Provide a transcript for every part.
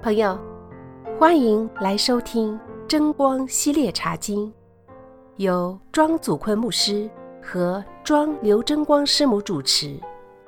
朋友，欢迎来收听真光系列茶经，由庄祖坤牧师和庄刘真光师母主持。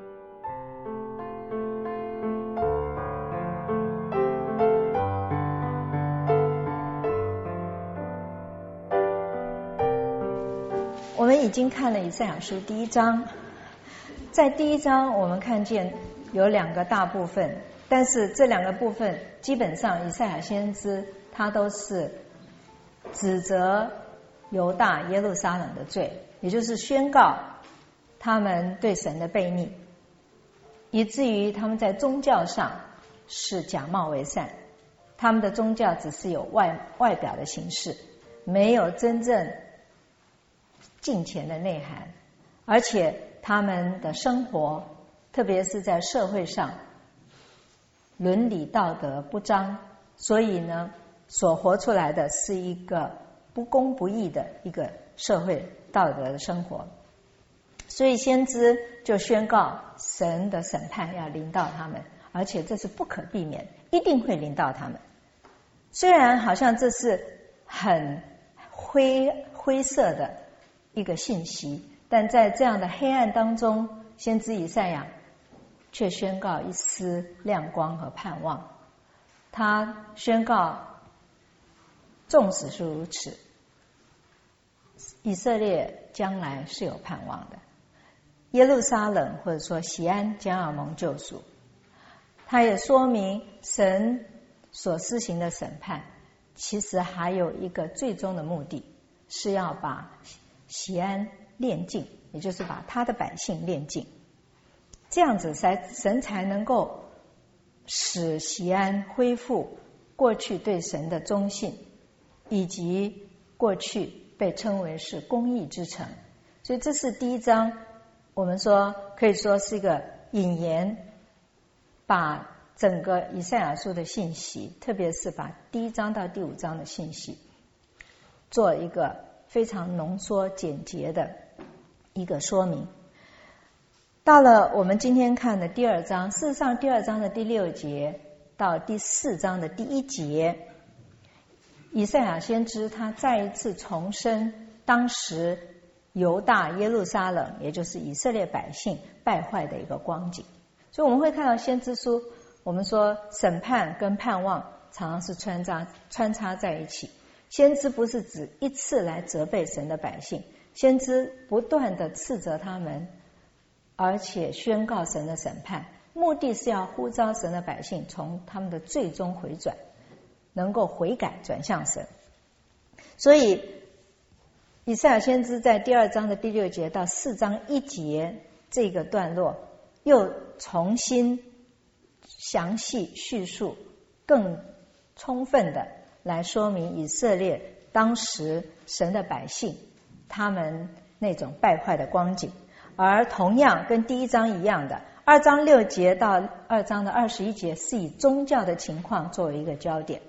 我们已经看了以赛亚书第一章，在第一章我们看见有两个大部分，但是这两个部分基本上以赛亚先知他都是指责犹大耶路撒冷的罪，也就是宣告他们对神的悖逆，以至于他们在宗教上是假冒为善，他们的宗教只是有外表的形式，没有真正敬虔的内涵，而且他们的生活特别是在社会上伦理道德不彰，所以呢所活出来的是一个不公不义的一个社会道德的生活。所以先知就宣告神的审判要临到他们，而且这是不可避免，一定会临到他们。虽然好像这是很灰色的一个信息，但在这样的黑暗当中，先知以赛亚却宣告一丝亮光和盼望。他宣告纵使是如此，以色列将来是有盼望的，耶路撒冷或者说锡安将要蒙救赎。他也说明神所施行的审判其实还有一个最终的目的，是要把锡安炼净，也就是把他的百姓炼净，这样子神才能够使锡安恢复过去对神的忠信，以及过去被称为是公义之城。所以这是第一章，我们说可以说是一个引言，把整个以赛亚书的信息，特别是把第一章到第五章的信息做一个非常浓缩简洁的一个说明。到了我们今天看的第二章，事实上第二章的第6节到第4章的第1节，以赛亚先知他再一次重申当时犹大耶路撒冷，也就是以色列百姓败坏的一个光景。所以我们会看到先知书，我们说审判跟盼望常常是穿插在一起。先知不是指一次来责备神的百姓，先知不断的斥责他们，而且宣告神的审判，目的是要呼召神的百姓从他们的罪中回转，能够悔改转向神。所以以赛亚先知在第2章的第6节到4章1节这个段落，又重新详细叙述，更充分的来说明以色列当时神的百姓他们那种败坏的光景。而同样跟第1章一样的2章6节到2章的21节是以宗教的情况作为一个焦点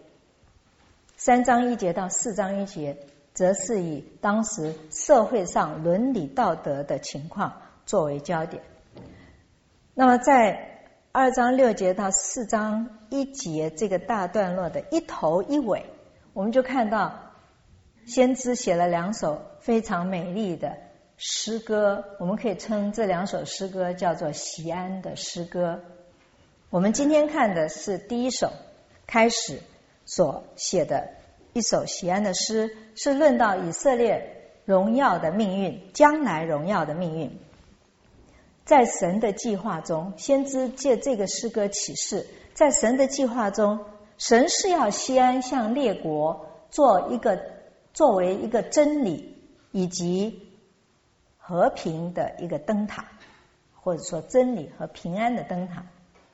，3章1节到4章1节则是以当时社会上伦理道德的情况作为焦点。那么在2章6节到4章1节这个大段落的一头一尾，我们就看到先知写了2首非常美丽的诗歌，我们可以称这2首诗歌叫做锡安的诗歌。我们今天看的是第1首开始所写的一首锡安的诗，是论到以色列荣耀的命运，将来荣耀的命运。在神的计划中，先知借这个诗歌启示，在神的计划中，神是要锡安向列国作为一个真理以及和平的一个灯塔，或者说真理和平安的灯塔。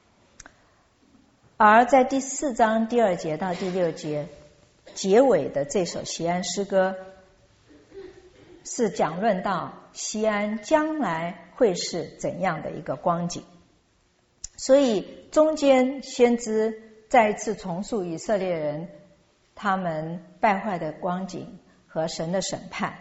而在第4章第2节到第6节结尾的这首锡安诗歌，是讲论到锡安将来会是怎样的一个光景。所以中间先知再一次重述以色列人他们败坏的光景和神的审判。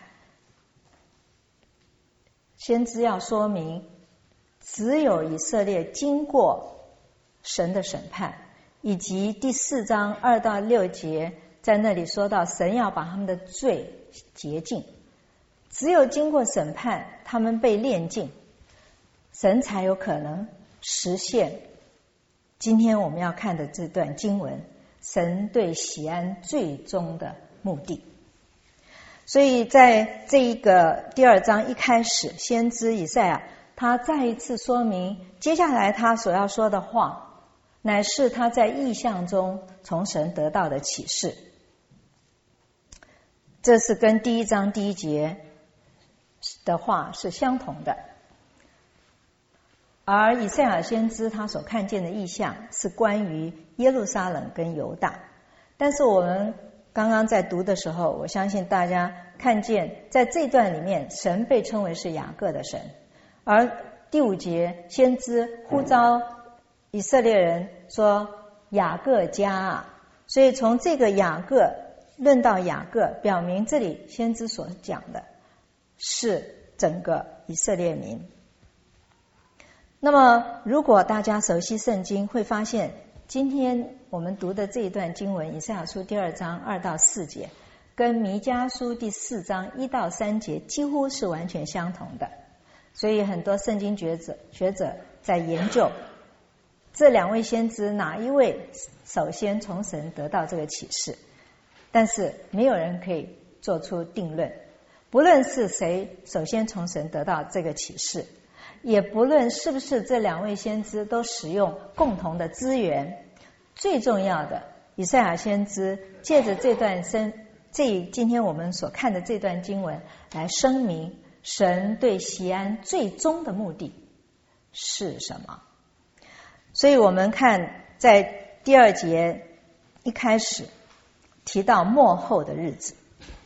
先知要说明，只有以色列经过神的审判， 以及第4章2到6节，在那里说到神要把他们的罪洁净，只有经过审判，他们被炼净，神才有可能实现今天我们要看的这段经文，神对锡安最终的目的。所以在这一个第2章一开始，先知以赛亚他再一次说明，接下来他所要说的话，乃是他在异象中从神得到的启示。这是跟第1章第1节的话是相同的。而以赛亚先知他所看见的异象是关于耶路撒冷跟犹大。但是我们刚刚在读的时候，我相信大家看见在这段里面，神被称为是雅各的神，而第5节先知呼召以色列人说雅各家啊，所以从这个雅各论到雅各，表明这里先知所讲的是整个以色列民。那么如果大家熟悉圣经，会发现今天我们读的这一段经文，以赛亚书第2章2到4节，跟弥迦书第4章1到3节几乎是完全相同的。所以很多圣经学者在研究这2位先知哪一位首先从神得到这个启示，但是没有人可以做出定论。不论是谁首先从神得到这个启示，也不论是不是这2位先知都使用共同的资源，最重要的，以赛亚先知借着今天我们所看的这段经文来声明神对锡安最终的目的是什么。所以我们看在第2节一开始提到末后的日子。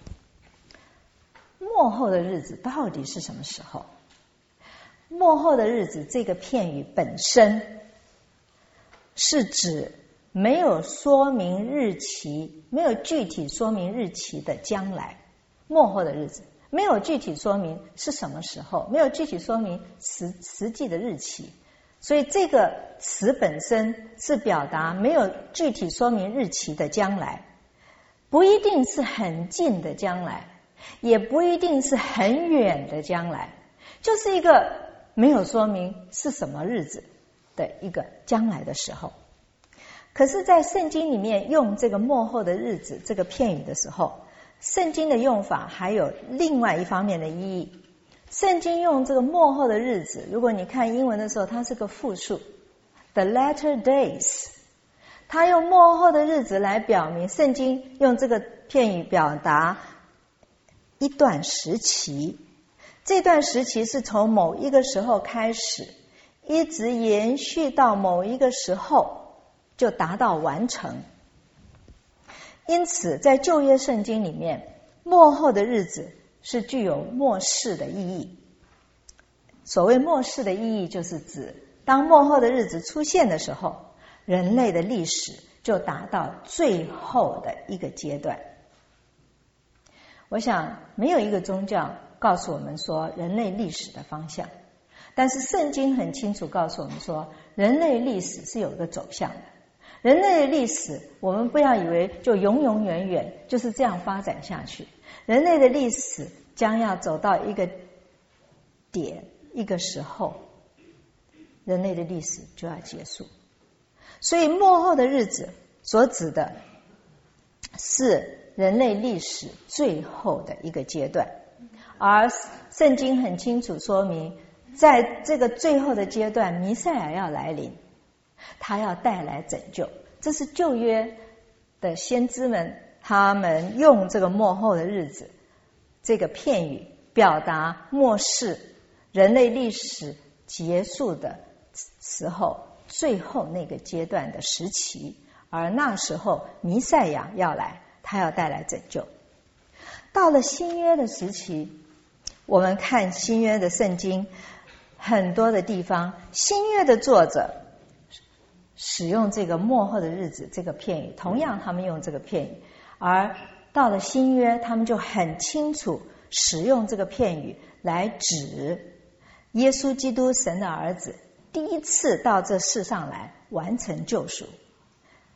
末后的日子到底是什么时候？末后的日子这个片语本身是指没有说明日期，没有具体说明日期的将来。末后的日子没有具体说明是什么时候，没有具体说明实际的日期，所以这个词本身是表达没有具体说明日期的将来，不一定是很近的将来，也不一定是很远的将来，就是一个没有说明是什么日子的一个将来的时候。可是在圣经里面用这个末后的日子这个片语的时候，圣经的用法还有另外一方面的意义。圣经用这个末后的日子，如果你看英文的时候，它是个复数 The latter days， 它用末后的日子来表明，圣经用这个片语表达一段时期，这段时期是从某一个时候开始，一直延续到某一个时候就达到完成。因此在旧约圣经里面，末后的日子是具有末世的意义。所谓末世的意义，就是指当末后的日子出现的时候，人类的历史就达到最后的一个阶段。我想没有一个宗教告诉我们说人类历史的方向，但是圣经很清楚告诉我们说，人类历史是有一个走向的。人类的历史，我们不要以为就永永远远就是这样发展下去，人类的历史将要走到一个点，一个时候，人类的历史就要结束。所以末后的日子所指的是人类历史最后的一个阶段，而圣经很清楚说明，在这个最后的阶段，弥赛亚要来临，他要带来拯救。这是旧约的先知们，他们用这个末后的日子这个片语表达末世人类历史结束的时候最后那个阶段的时期，而那时候弥赛亚要来，他要带来拯救。到了新约的时期，我们看新约的圣经很多的地方，新约的作者使用这个末后的日子这个片语，同样他们用这个片语，而到了新约他们就很清楚使用这个片语来指耶稣基督神的儿子第一次到这世上来完成救赎。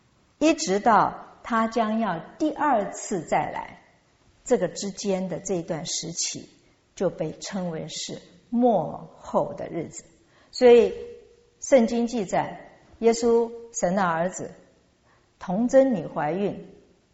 一直到他将要第二次再来，这个之间的这一段时期就被称为是末后的日子。所以圣经记载，耶稣神的儿子童贞女怀孕，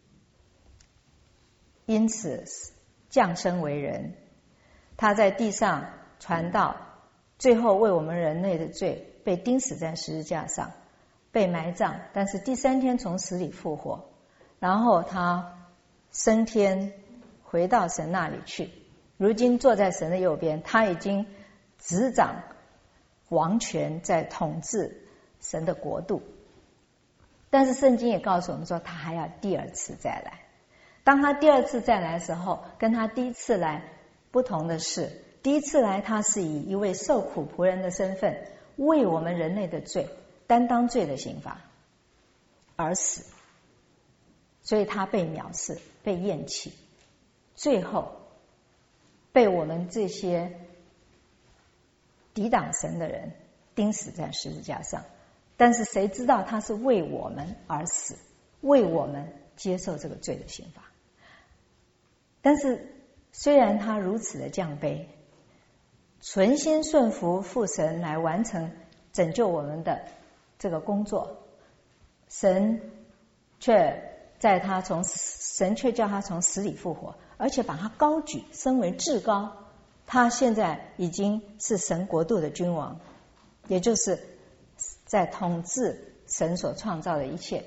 因此降生为人，他在地上传道，最后为我们人类的罪被钉死在十字架上，被埋葬，但是第三天从死里复活，然后他升天回到神那里去，如今坐在神的右边，他已经执掌王权，在统治神的国度。但是圣经也告诉我们说，他还要第二次再来。当他第二次再来的时候，跟他第一次来不同的是，第一次来他是以一位受苦仆人的身份，为我们人类的罪担当罪的刑罚而死，所以他被藐视，被厌弃，最后被我们这些抵挡神的人钉死在十字架上。但是谁知道他是为我们而死，为我们接受这个罪的刑罚。但是虽然他如此的降卑，存心顺服父神来完成拯救我们的这个工作，神却叫他从死里复活，而且把他高举，升为至高。他现在已经是神国度的君王，也就是在统治神所创造的一切。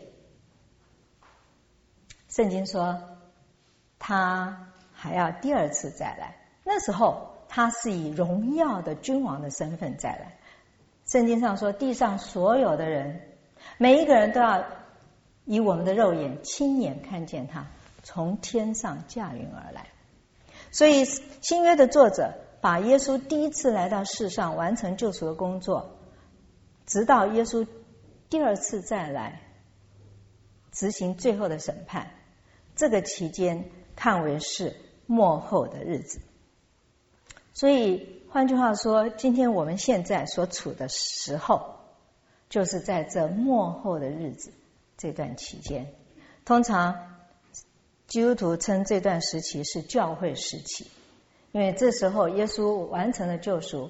圣经说他还要第二次再来，那时候他是以荣耀的君王的身份再来。圣经上说，地上所有的人，每一个人都要以我们的肉眼亲眼看见他从天上驾云而来。所以新约的作者把耶稣第一次来到世上完成救赎的工作，直到耶稣第二次再来执行最后的审判，这个期间看为是末后的日子。所以换句话说，今天我们现在所处的时候，就是在这末后的日子这段期间。通常基督徒称这段时期是教会时期，因为这时候耶稣完成了救赎，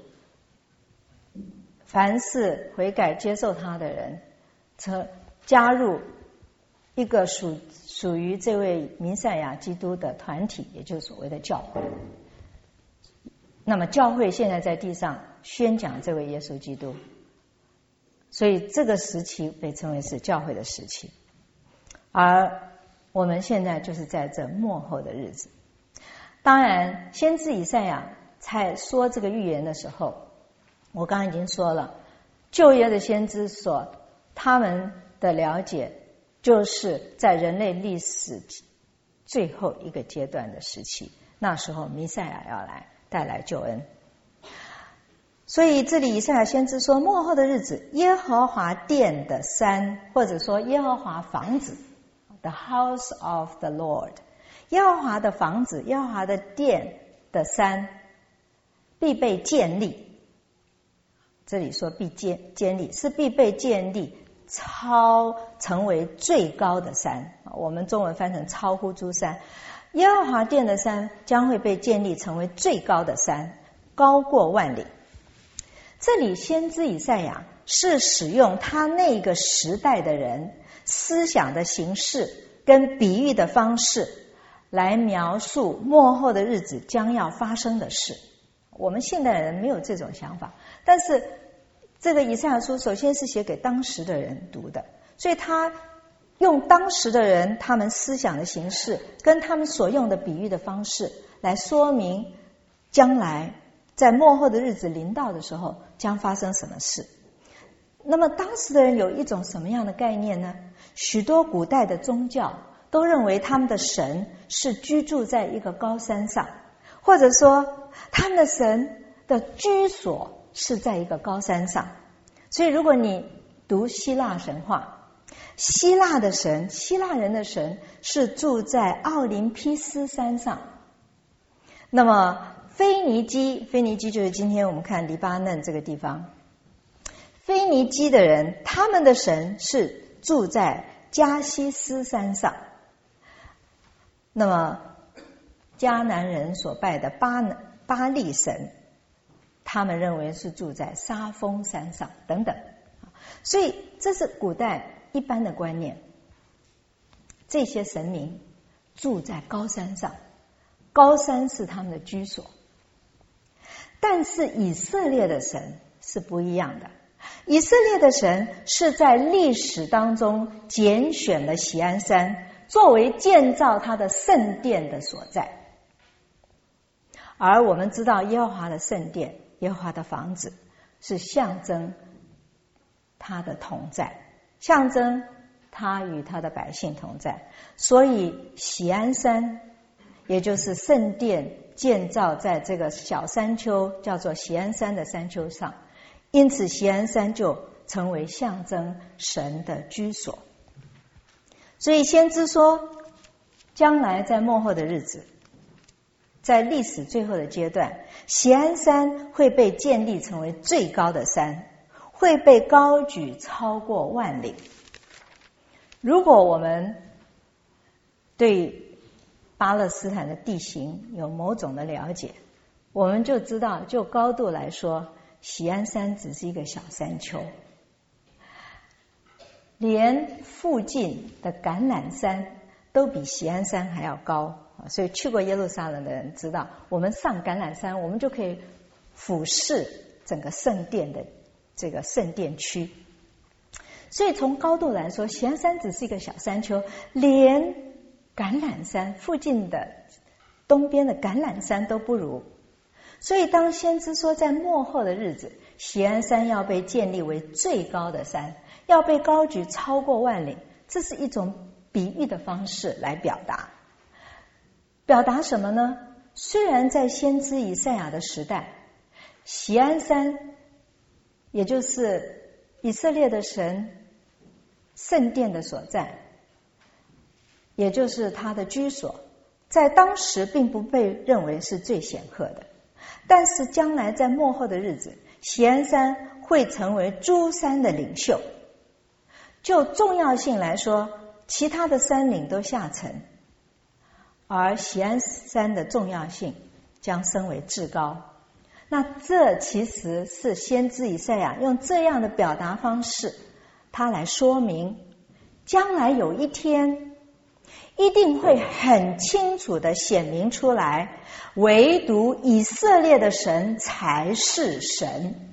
凡是悔改接受他的人，加入一个属于这位弥赛亚基督的团体，也就是所谓的教会。那么教会现在在地上宣讲这位耶稣基督，所以这个时期被称为是教会的时期。而我们现在就是在这末后的日子。当然先知以赛亚在说这个预言的时候，我刚刚已经说了，旧约的先知他们的了解就是在人类历史最后一个阶段的时期，那时候弥赛亚要来带来救恩。所以这里以赛亚先知说，末后的日子，耶和华殿的山，或者说耶和华房子， The house of the Lord， 耶和华的房子，耶和华的殿的山必被建立。这里说必建立，是必被建立，成为最高的山，我们中文翻成超乎诸山。耶和华殿的山将会被建立成为最高的山，高过万里。这里先知以赛亚是使用他那个时代的人思想的形式跟比喻的方式来描述末后的日子将要发生的事。我们现代人没有这种想法，但是这个以赛亚书首先是写给当时的人读的，所以他用当时的人他们思想的形式跟他们所用的比喻的方式来说明将来在末后的日子临到的时候将发生什么事。那么当时的人有一种什么样的概念呢？许多古代的宗教都认为他们的神是居住在一个高山上，或者说他们的神的居所是在一个高山上。所以如果你读希腊神话，希腊人的神是住在奥林匹斯山上。那么腓尼基就是今天我们看黎巴嫩这个地方，腓尼基的人他们的神是住在迦西斯山上。那么迦南人所拜的巴力神，他们认为是住在沙峰山上等等。所以这是古代一般的观念，这些神明住在高山上，高山是他们的居所。但是以色列的神是不一样的，以色列的神是在历史当中拣选了锡安山作为建造他的圣殿的所在。而我们知道耶和华的圣殿，耶和华的房子是象征他的同在，象征他与他的百姓同在。所以锡安山也就是圣殿建造在这个小山丘，叫做锡安山的山丘上，因此锡安山就成为象征神的居所。所以先知说，将来在末后的日子，在历史最后的阶段，锡安山会被建立成为最高的山，会被高举超过万里。如果我们对巴勒斯坦的地形有某种的了解，我们就知道，就高度来说，锡安山只是一个小山丘，连附近的橄榄山都比锡安山还要高。所以去过耶路撒冷的人知道，我们上橄榄山，我们就可以俯视整个圣殿的这个圣殿区。所以从高度来说，锡安山只是一个小山丘，连橄榄山附近的东边的橄榄山都不如。所以当先知说在末后的日子，锡安山要被建立为最高的山，要被高举超过万里，这是一种比喻的方式来表达。表达什么呢？虽然在先知以赛亚的时代，锡安山也就是以色列的神圣殿的所在，也就是他的居所，在当时并不被认为是最显赫的。但是将来在末后的日子，锡安山会成为诸山的领袖。就重要性来说，其他的山岭都下沉，而锡安山的重要性将升为至高。那这其实是先知以赛亚用这样的表达方式，他来说明将来有一天一定会很清楚的显明出来，唯独以色列的神才是神。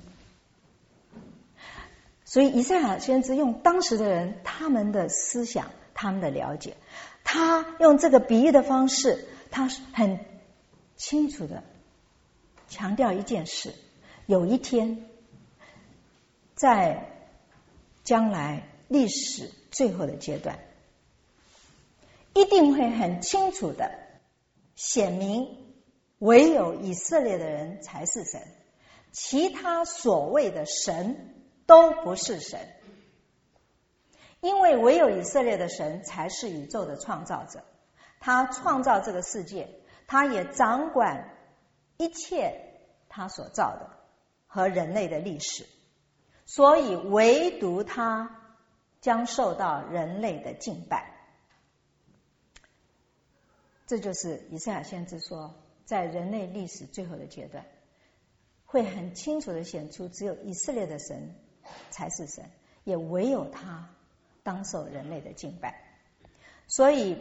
所以以赛亚先知用当时的人他们的思想，他们的了解，他用这个比喻的方式，他很清楚的强调一件事，有一天在将来历史最后的阶段，一定会很清楚的显明唯有以色列的人才是神，其他所谓的神都不是神。因为唯有以色列的神才是宇宙的创造者，他创造这个世界，他也掌管一切他所造的和人类的历史，所以唯独他将受到人类的敬拜。这就是以赛亚先知说，在人类历史最后的阶段，会很清楚的显出只有以色列的神才是神，也唯有他当受人类的敬拜。所以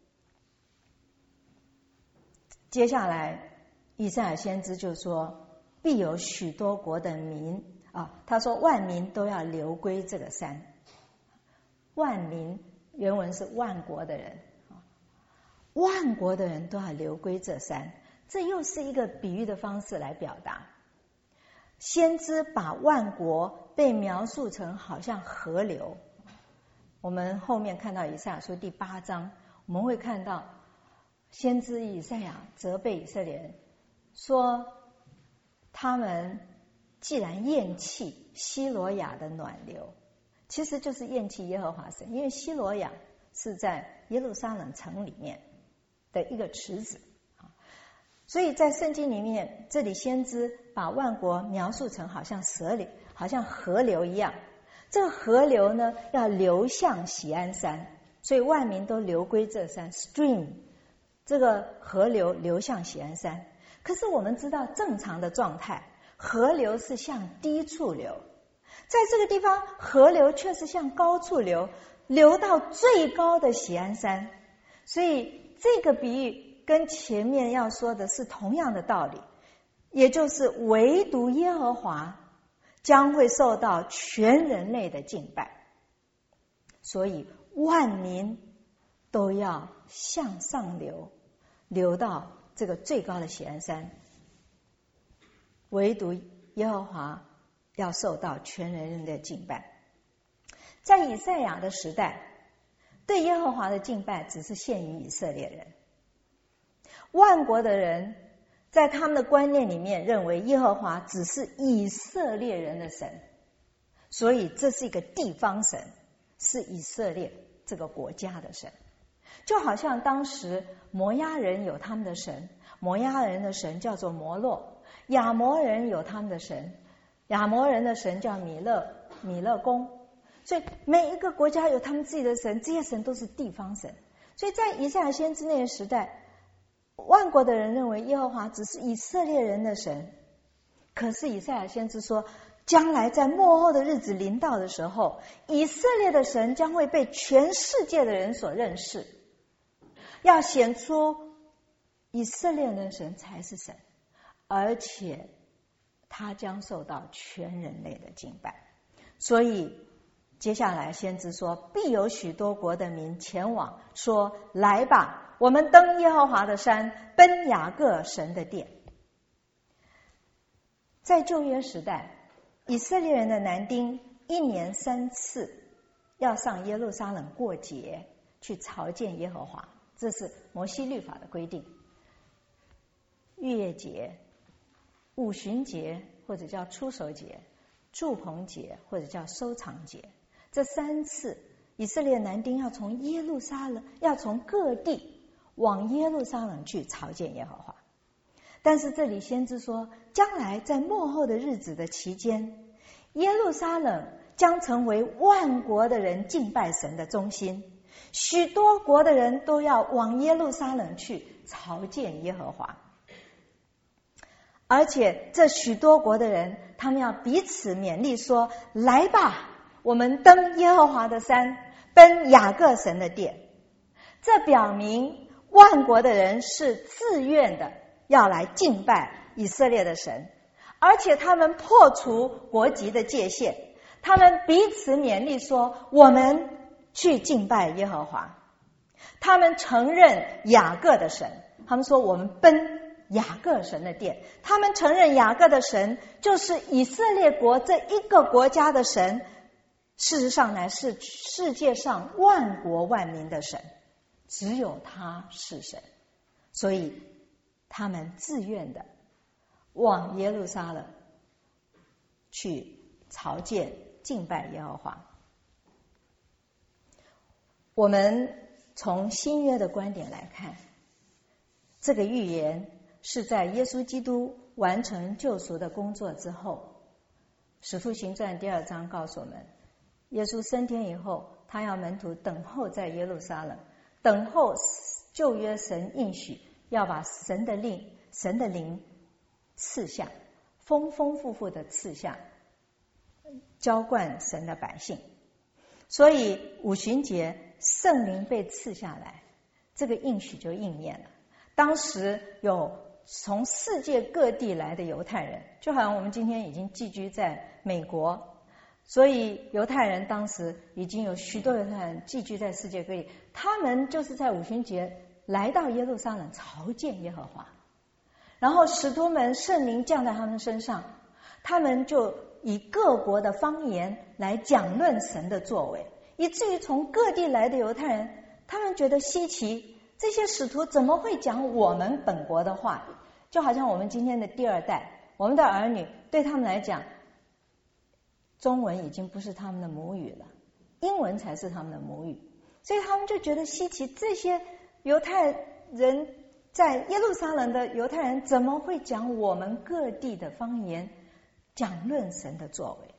接下来以赛亚先知就说，必有许多国的民他说万民都要流归这个山。万民原文是万国的人，万国的人都要流归这山。这又是一个比喻的方式来表达，先知把万国被描述成好像河流。我们后面看到以赛亚书第8章，我们会看到先知以赛亚责备以色列人，说他们既然厌弃西罗亚的暖流，其实就是厌弃耶和华神，因为西罗亚是在耶路撒冷城里面的一个池子，所以在圣经里面，这里先知把万国描述成好像河流一样， 这个河流呢要流向锡安山，所以万民都流归这山 stream， 这个河流流向锡安山。可是我们知道正常的状态，河流是向低处流，在这个地方河流却是向高处流，流到最高的锡安山。所以这个比喻跟前面要说的是同样的道理，也就是唯独耶和华将会受到全人类的敬拜，所以万民都要向上流，流到这个最高的锡安山，唯独耶和华要受到全人类的敬拜。在以赛亚的时代，对耶和华的敬拜只是限于以色列人，万国的人在他们的观念里面认为耶和华只是以色列人的神，所以这是一个地方神，是以色列这个国家的神。就好像当时摩押人有他们的神，摩押人的神叫做摩洛；亚摩人有他们的神，亚摩人的神叫米勒公。所以每一个国家有他们自己的神，这些神都是地方神。所以在以赛亚先知那个时代，万国的人认为耶和华只是以色列人的神。可是以赛亚先知说，将来在末后的日子临到的时候，以色列的神将会被全世界的人所认识，要显出以色列人的神才是神，而且他将受到全人类的敬拜。所以接下来先知说，必有许多国的民前往，说来吧，我们登耶和华的山，奔雅各神的殿。在旧约时代，以色列人的男丁1年3次要上耶路撒冷过节，去朝见耶和华，这是摩西律法的规定。逾越节、五旬节或者叫出手节、住棚节或者叫收藏节，这3次以色列男丁要从耶路撒冷，要从各地往耶路撒冷去朝见耶和华。但是这里先知说，将来在末后的日子的期间，耶路撒冷将成为万国的人敬拜神的中心，许多国的人都要往耶路撒冷去朝见耶和华。而且这许多国的人，他们要彼此勉励说，来吧，我们登耶和华的山，奔雅各神的殿。这表明万国的人是自愿的要来敬拜以色列的神，而且他们破除国籍的界限，他们彼此勉励说，我们去敬拜耶和华。他们承认雅各的神，他们说我们奔雅各神的殿，他们承认雅各的神就是以色列国这一个国家的神，事实上乃是世界上万国万民的神，只有他是神。所以他们自愿的往耶路撒冷去朝见敬拜耶和华。我们从新约的观点来看，这个预言是在耶稣基督完成救赎的工作之后。使徒行传2章告诉我们，耶稣升天以后，他要门徒等候在耶路撒冷，等候旧约神应许要把神的灵赐下，丰丰富富的赐下，浇灌神的百姓。所以五旬节圣灵被赐下来，这个应许就应验了。当时有从世界各地来的犹太人，就好像我们今天已经寄居在美国，所以犹太人当时已经有许多犹太人寄居在世界各地，他们就是在五旬节来到耶路撒冷朝见耶和华，然后使徒们圣灵降在他们身上，他们就以各国的方言来讲论神的作为，以至于从各地来的犹太人，他们觉得稀奇，这些使徒怎么会讲我们本国的话？就好像我们今天的第二代，我们的儿女对他们来讲，中文已经不是他们的母语了，英文才是他们的母语，所以他们就觉得稀奇，这些犹太人在耶路撒冷的犹太人怎么会讲我们各地的方言，讲论神的作为？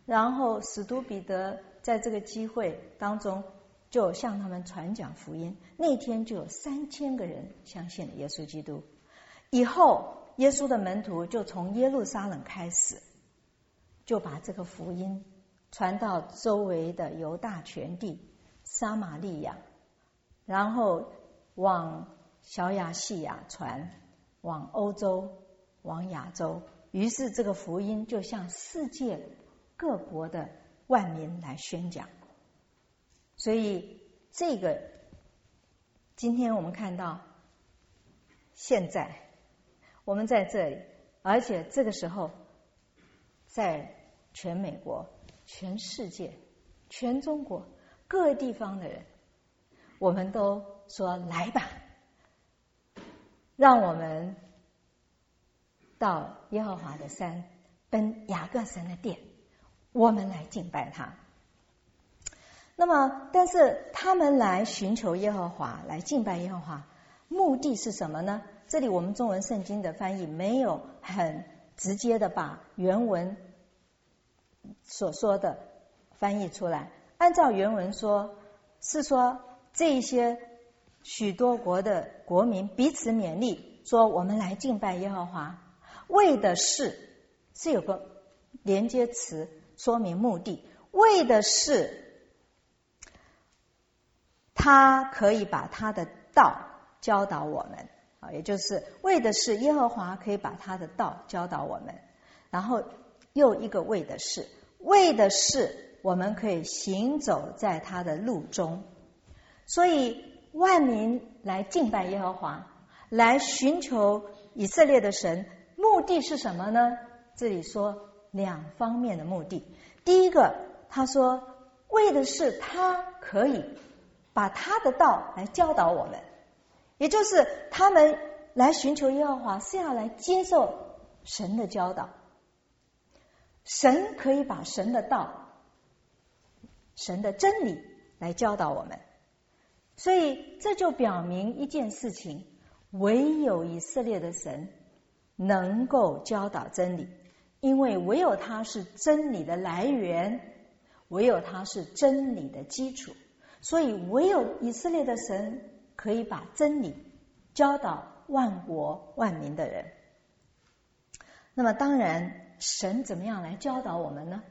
然后使徒彼得在这个机会当中就向他们传讲福音，那天就有3000个人相信了耶稣基督。以后耶稣的门徒就从耶路撒冷开始，就把这个福音传到周围的犹大全地、撒玛利亚，然后往小亚细亚传，往欧洲，往亚洲。于是这个福音就向世界各国的万民来宣讲。所以这个今天我们看到，现在我们在这里，而且这个时候在全美国、全世界、全中国各个地方的人，我们都说来吧，让我们到耶和华的山，奔雅各神的殿，我们来敬拜他。那么但是他们来寻求耶和华，来敬拜耶和华，目的是什么呢？这里我们中文圣经的翻译没有很直接的把原文所说的翻译出来。按照原文说，是说这些许多国的国民彼此勉励，说我们来敬拜耶和华，为的是有个连接词说明目的，为的是他可以把他的道教导我们，也就是为的是耶和华可以把他的道教导我们。然后又一个为的是我们可以行走在他的路中。所以万民来敬拜耶和华，来寻求以色列的神，目的是什么呢？这里说2方面的目的。第一个，他说为的是他可以把他的道来教导我们，也就是他们来寻求耶和华是要来接受神的教导。神可以把神的道、神的真理来教导我们。所以这就表明一件事情，唯有以色列的神能够教导真理，因为唯有他是真理的来源，唯有他是真理的基础。所以唯有以色列的神可以把真理教导万国万民的人。那么当然，神怎么样来教导我们呢？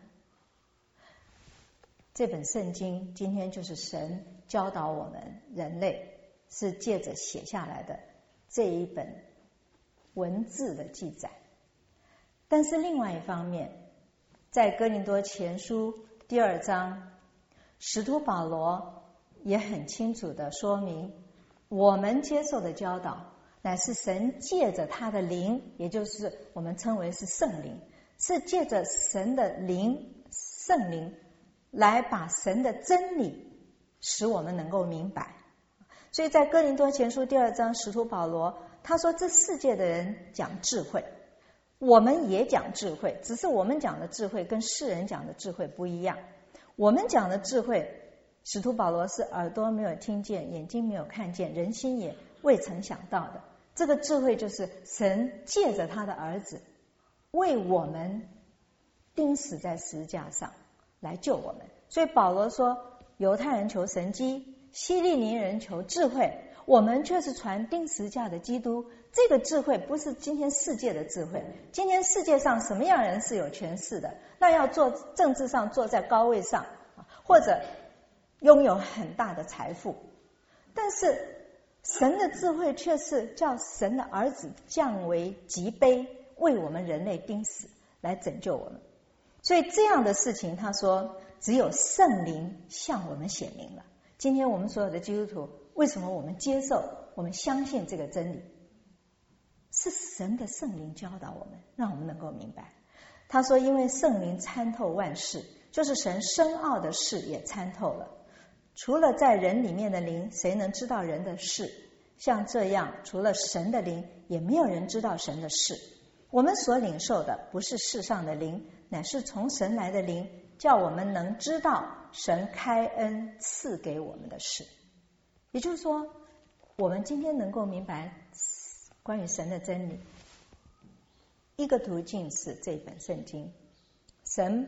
这本圣经今天就是神教导我们人类，是借着写下来的这一本文字的记载。但是另外一方面，在哥林多前书第2章，使徒保罗也很清楚地说明，我们接受的教导乃是神借着他的灵，也就是我们称为是圣灵，是借着神的灵，圣灵来把神的真理使我们能够明白。所以在哥林多前书第2章，使徒保罗他说，这世界的人讲智慧，我们也讲智慧，只是我们讲的智慧跟世人讲的智慧不一样。我们讲的智慧，使徒保罗是耳朵没有听见，眼睛没有看见，人心也未曾想到的。这个智慧就是神借着他的儿子为我们钉死在十字架上来救我们。所以保罗说，犹太人求神机，希利尼人求智慧，我们却是传钉十字架的基督。这个智慧不是今天世界的智慧，今天世界上什么样人是有权势的，那要做政治上坐在高位上，或者拥有很大的财富。但是神的智慧却是叫神的儿子降为极卑，为我们人类钉死，来拯救我们。所以这样的事情，他说只有圣灵向我们显明了。今天我们所有的基督徒，为什么我们接受，我们相信这个真理？是神的圣灵教导我们，让我们能够明白。他说因为圣灵参透万事，就是神深奥的事也参透了。除了在人里面的灵，谁能知道人的事？像这样，除了神的灵，也没有人知道神的事。我们所领受的不是世上的灵，乃是从神来的灵，叫我们能知道神开恩赐给我们的事。也就是说，我们今天能够明白关于神的真理，一个途径是这本圣经。神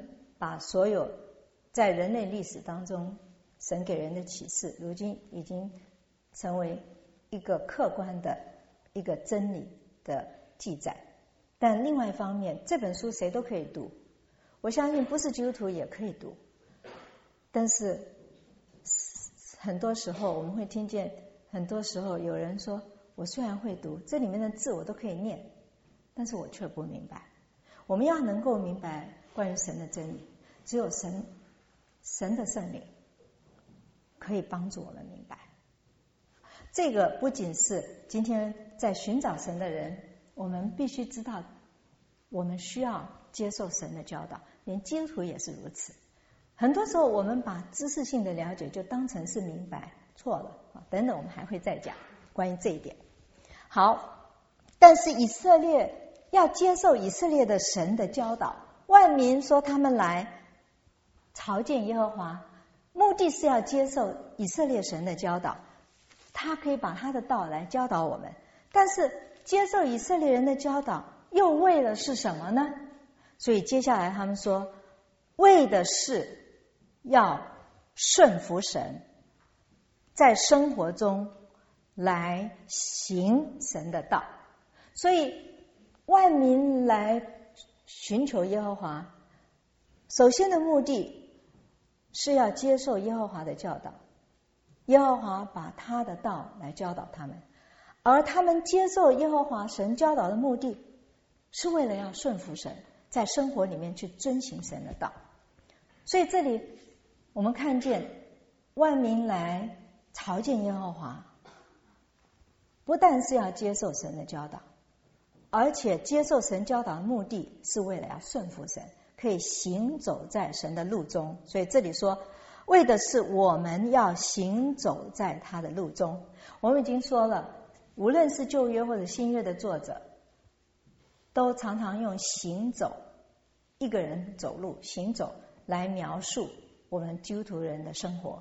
把所有在人类历史当中神给人的启示，如今已经成为一个客观的一个真理的记载。但另外一方面，这本书谁都可以读，我相信不是基督徒也可以读。但是很多时候我们会听见，很多时候有人说，我虽然会读，这里面的字我都可以念，但是我却不明白。我们要能够明白关于神的真理，只有神的圣灵可以帮助我们明白。这个不仅是今天在寻找神的人，我们必须知道，我们需要接受神的教导，连基督徒也是如此。很多时候我们把知识性的了解就当成是明白，错了等等，我们还会再讲关于这一点。好，但是以色列要接受以色列的神的教导，万民说他们来朝见耶和华，目的是要接受以色列神的教导，他可以把他的道来教导我们。但是接受以色列人的教导又为了是什么呢？所以接下来他们说，为的是要顺服神，在生活中来行神的道。所以万民来寻求耶和华，首先的目的是要接受耶和华的教导，耶和华把他的道来教导他们，而他们接受耶和华神教导的目的是为了要顺服神，在生活里面去遵行神的道。所以这里我们看见万民来朝见耶和华，不但是要接受神的教导，而且接受神教导的目的是为了要顺服神，可以行走在神的路中。所以这里说，为的是我们要行走在他的路中。我们已经说了，无论是旧约或者新约的作者，都常常用行走，一个人走路行走来描述我们基督徒人的生活。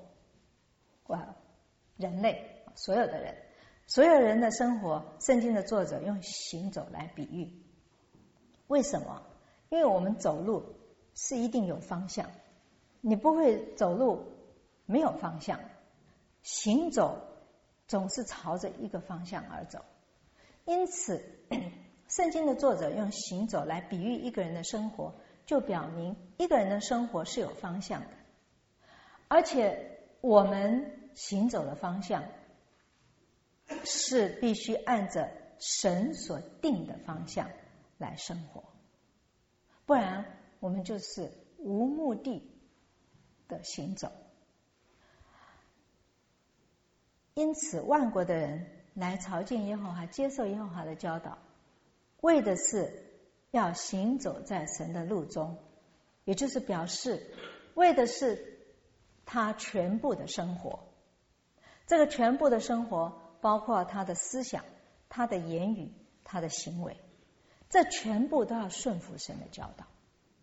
人类所有的人的生活，圣经的作者用行走来比喻。为什么？因为我们走路是一定有方向，你不会走路没有方向，行走总是朝着一个方向而走。因此圣经的作者用行走来比喻一个人的生活，就表明一个人的生活是有方向的，而且我们行走的方向是必须按着神所定的方向来生活，不然我们就是无目的的行走。因此万国的人来朝见耶和华，接受耶和华的教导，为的是要行走在神的路中，也就是表示为的是他全部的生活。这个全部的生活包括他的思想、他的言语、他的行为，这全部都要顺服神的教导。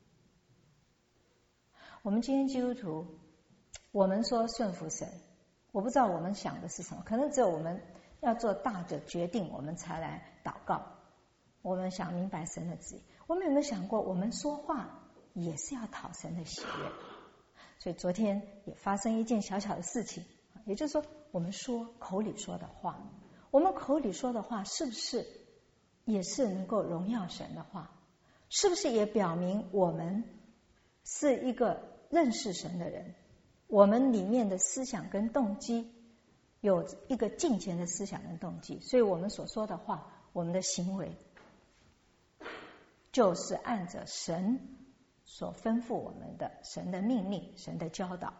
我们今天基督徒，我们说顺服神，我不知道我们想的是什么，可能只有我们要做大的决定，我们才来祷告，我们想明白神的旨意。我们有没有想过，我们说话也是要讨神的喜悦？所以昨天也发生一件小小的事情，也就是说我们说口里说的话，我们口里说的话是不是也是能够荣耀神的话？是不是也表明我们是一个认识神的人？我们里面的思想跟动机有一个敬虔的思想跟动机，所以我们所说的话，我们的行为就是按着神所吩咐我们的，神的命令、神的教导。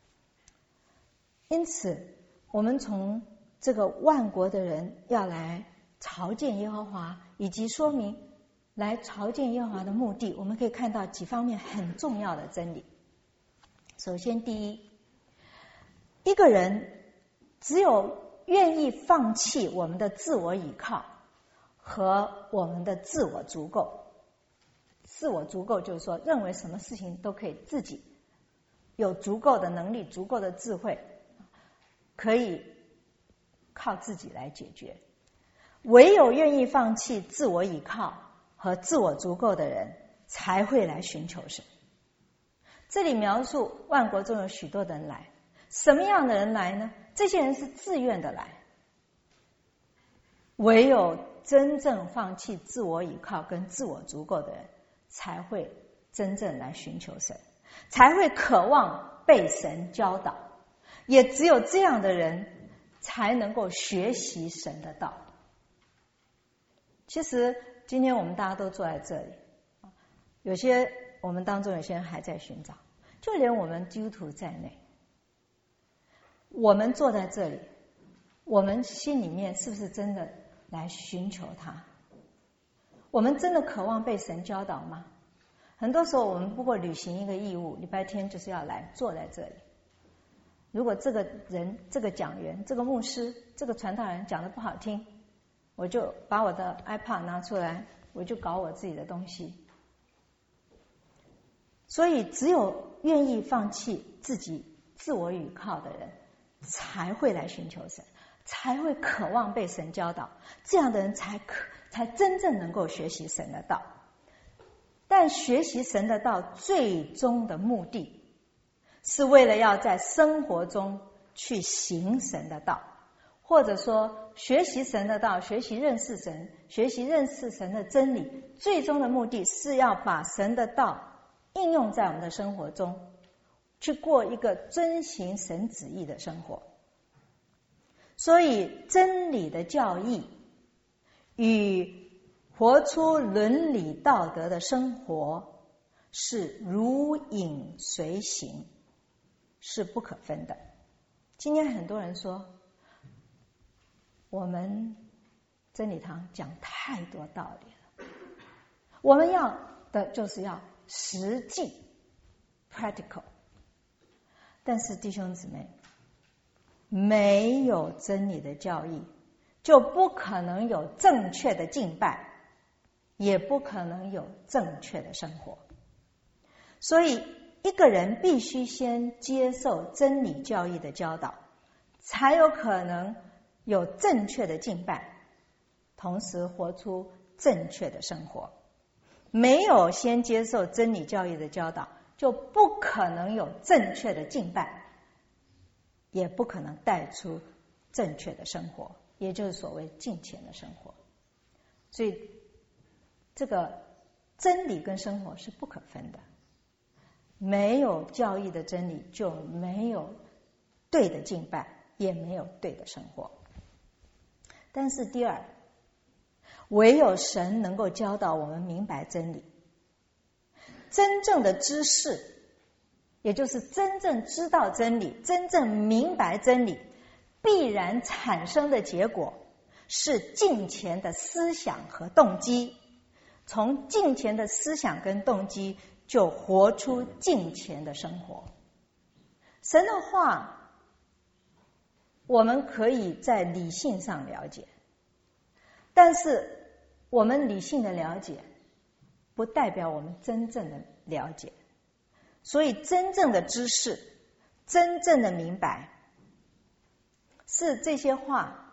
因此我们从这个万国的人要来朝见耶和华，以及说明来朝见耶和华的目的，我们可以看到几方面很重要的真理。首先第一，一个人只有愿意放弃我们的自我倚靠和我们的自我足够。自我足够就是说，认为什么事情都可以自己有足够的能力、足够的智慧，可以靠自己来解决。唯有愿意放弃自我倚靠和自我足够的人，才会来寻求神。 这里描述万国中有许多的人来，什么样的人来呢？这些人是自愿的来，唯有真正放弃自我倚靠跟自我足够的人，才会真正来寻求神，才会渴望被神教导，也只有这样的人才能够学习神的道。其实今天我们大家都坐在这里，有些我们当中有些人还在寻找，就连我们基督徒在内，我们坐在这里，我们心里面是不是真的来寻求他？我们真的渴望被神教导吗？很多时候我们不过履行一个义务，礼拜天就是要来坐在这里。如果这个人、这个讲员、这个牧师、这个传道人讲得不好听，我就把我的 iPad 拿出来，我就搞我自己的东西。所以只有愿意放弃自己自我倚靠的人，才会来寻求神，才会渴望被神教导，这样的人才真正能够学习神的道。但学习神的道最终的目的是为了要在生活中去行神的道，或者说学习神的道，学习认识神，学习认识神的真理，最终的目的是要把神的道应用在我们的生活中，去过一个遵行神旨意的生活。所以真理的教义与活出伦理道德的生活是如影随形，是不可分的。今天很多人说我们真理堂讲太多道理了，我们要的就是要实际 practical。 但是弟兄姊妹，没有真理的教义，就不可能有正确的敬拜，也不可能有正确的生活。所以一个人必须先接受真理教义的教导，才有可能有正确的敬拜，同时活出正确的生活。没有先接受真理教义的教导，就不可能有正确的敬拜，也不可能带出正确的生活，也就是所谓敬虔的生活。所以这个真理跟生活是不可分的，没有教义的真理，就没有对的敬拜，也没有对的生活。但是第二，唯有神能够教导我们明白真理。真正的知识，也就是真正知道真理，真正明白真理，必然产生的结果是敬虔的思想和动机。从敬虔的思想跟动机，就活出敬虔的生活。神的话我们可以在理性上了解，但是我们理性的了解不代表我们真正的了解。所以真正的知识，真正的明白，是这些话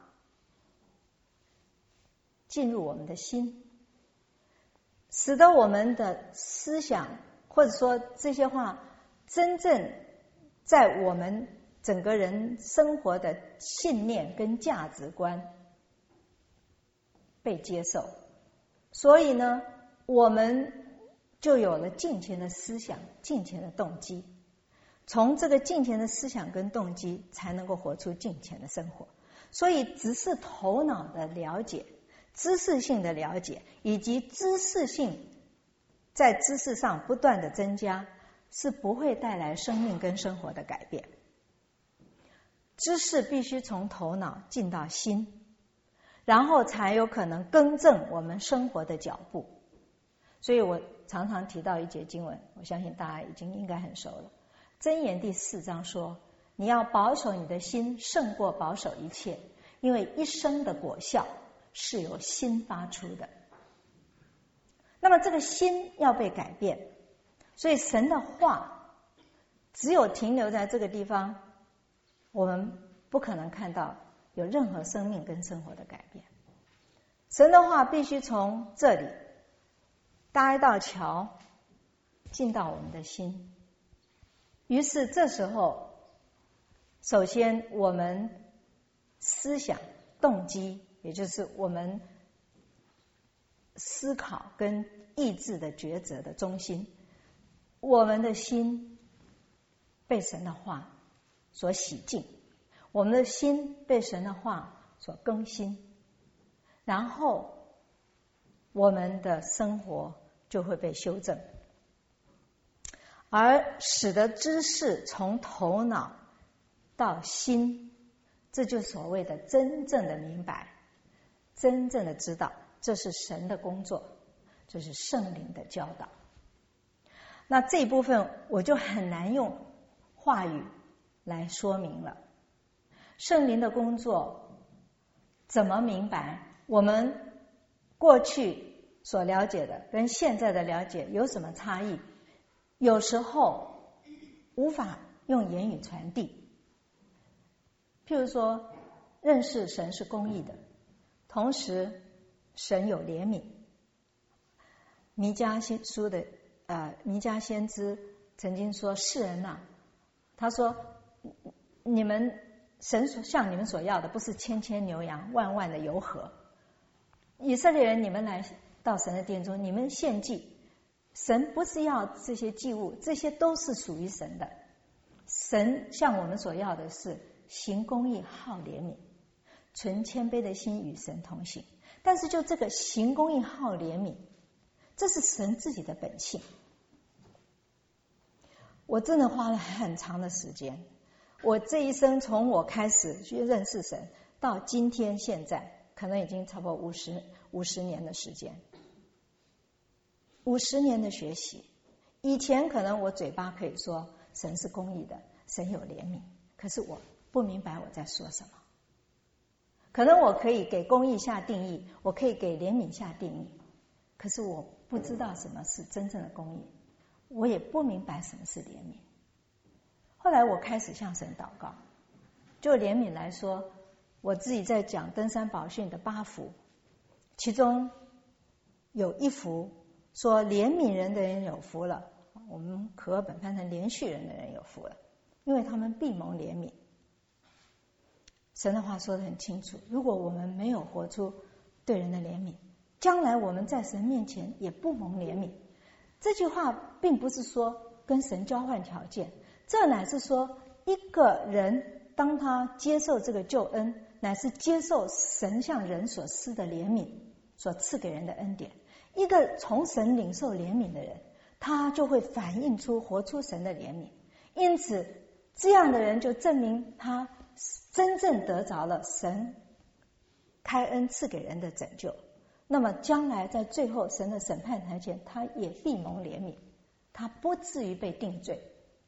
进入我们的心，使得我们的思想，或者说这些话真正在我们整个人生活的信念跟价值观被接受。所以呢，我们就有了敬虔的思想，敬虔的动机。从这个敬虔的思想跟动机，才能够活出敬虔的生活。所以只是头脑的了解，知识性的了解，以及知识性在知识上不断的增加，是不会带来生命跟生活的改变。知识必须从头脑进到心，然后才有可能更正我们生活的脚步。所以我常常提到一节经文，我相信大家已经应该很熟了。箴言第4章说，你要保守你的心胜过保守一切，因为一生的果效是由心发出的。那么这个心要被改变，所以神的话只有停留在这个地方，我们不可能看到有任何生命跟生活的改变。神的话必须从这里搭一道桥进到我们的心， 于是这时候，首先我们思想动机，也就是我们思考跟意志的抉择的中心，我们的心被神的话所洗净，我们的心被神的话所更新，然后我们的生活就会被修正，而使得知识从头脑到心，这就所谓的真正的明白，真正的知道，这是神的工作，这是圣灵的教导。那这一部分我就很难用话语来说明了。圣灵的工作怎么明白？我们过去所了解的跟现在的了解有什么差异？有时候无法用言语传递。譬如说，认识神是公义的，同时神有怜悯。弥迦先知曾经说：“世人啊，他说你们神向你们所要的，不是千千牛羊、万万的油河。以色列人，你们来到神的殿中，你们献祭，神不是要这些祭物，这些都是属于神的。神向我们所要的是行公义、好怜悯，存谦卑的心与神同行。但是就这个行公义、好怜悯，这是神自己的本性。我真的花了很长的时间，我这一生从我开始去认识神到今天现在，可能已经差不多50年的时间，50年的学习。以前可能我嘴巴可以说神是公义的，神有怜悯，可是我不明白我在说什么。可能我可以给公义下定义，我可以给怜悯下定义，可是我不知道什么是真正的公义，我也不明白什么是怜悯。后来我开始向神祷告，就怜悯来说，我自己在讲登山宝训的8福，其中有一福说怜悯人的人有福了，我们和合本翻成连续人的人有福了，因为他们必蒙怜悯。神的话说得很清楚，如果我们没有活出对人的怜悯，将来我们在神面前也不蒙怜悯。这句话并不是说跟神交换条件，这乃是说一个人当他接受这个救恩，乃是接受神向人所施的怜悯所赐给人的恩典。一个从神领受怜悯的人，他就会反映出活出神的怜悯，因此这样的人就证明他真正得着了神开恩赐给人的拯救。那么将来在最后神的审判台前，他也必蒙怜悯，他不至于被定罪。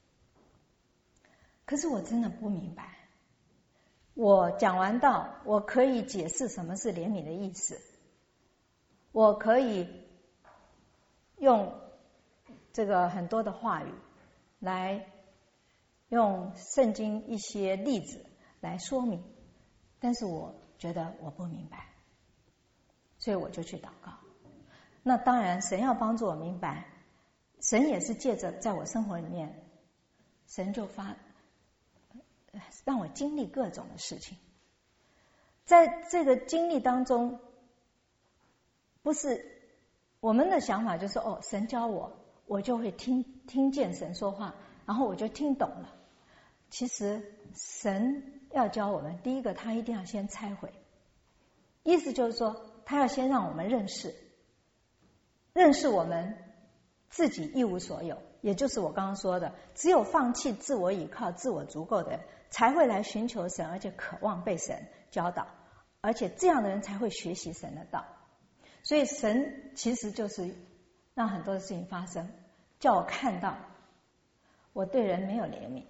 可是我真的不明白，我讲完道，我可以解释什么是怜悯的意思，我可以用这个很多的话语来用圣经一些例子来说明，但是我觉得我不明白，所以我就去祷告。那当然神要帮助我明白，神也是借着在我生活里面，神就让我经历各种的事情。在这个经历当中，不是我们的想法就是神教我就会听见神说话，然后我就听懂了。其实神要教我们，第一个他一定要先拆毁，意思就是说他要先让我们认识我们自己一无所有，也就是我刚刚说的，只有放弃自我倚靠、自我足够的人，才会来寻求神，而且渴望被神教导，而且这样的人才会学习神的道。所以神其实就是让很多的事情发生，叫我看到我对人没有怜悯，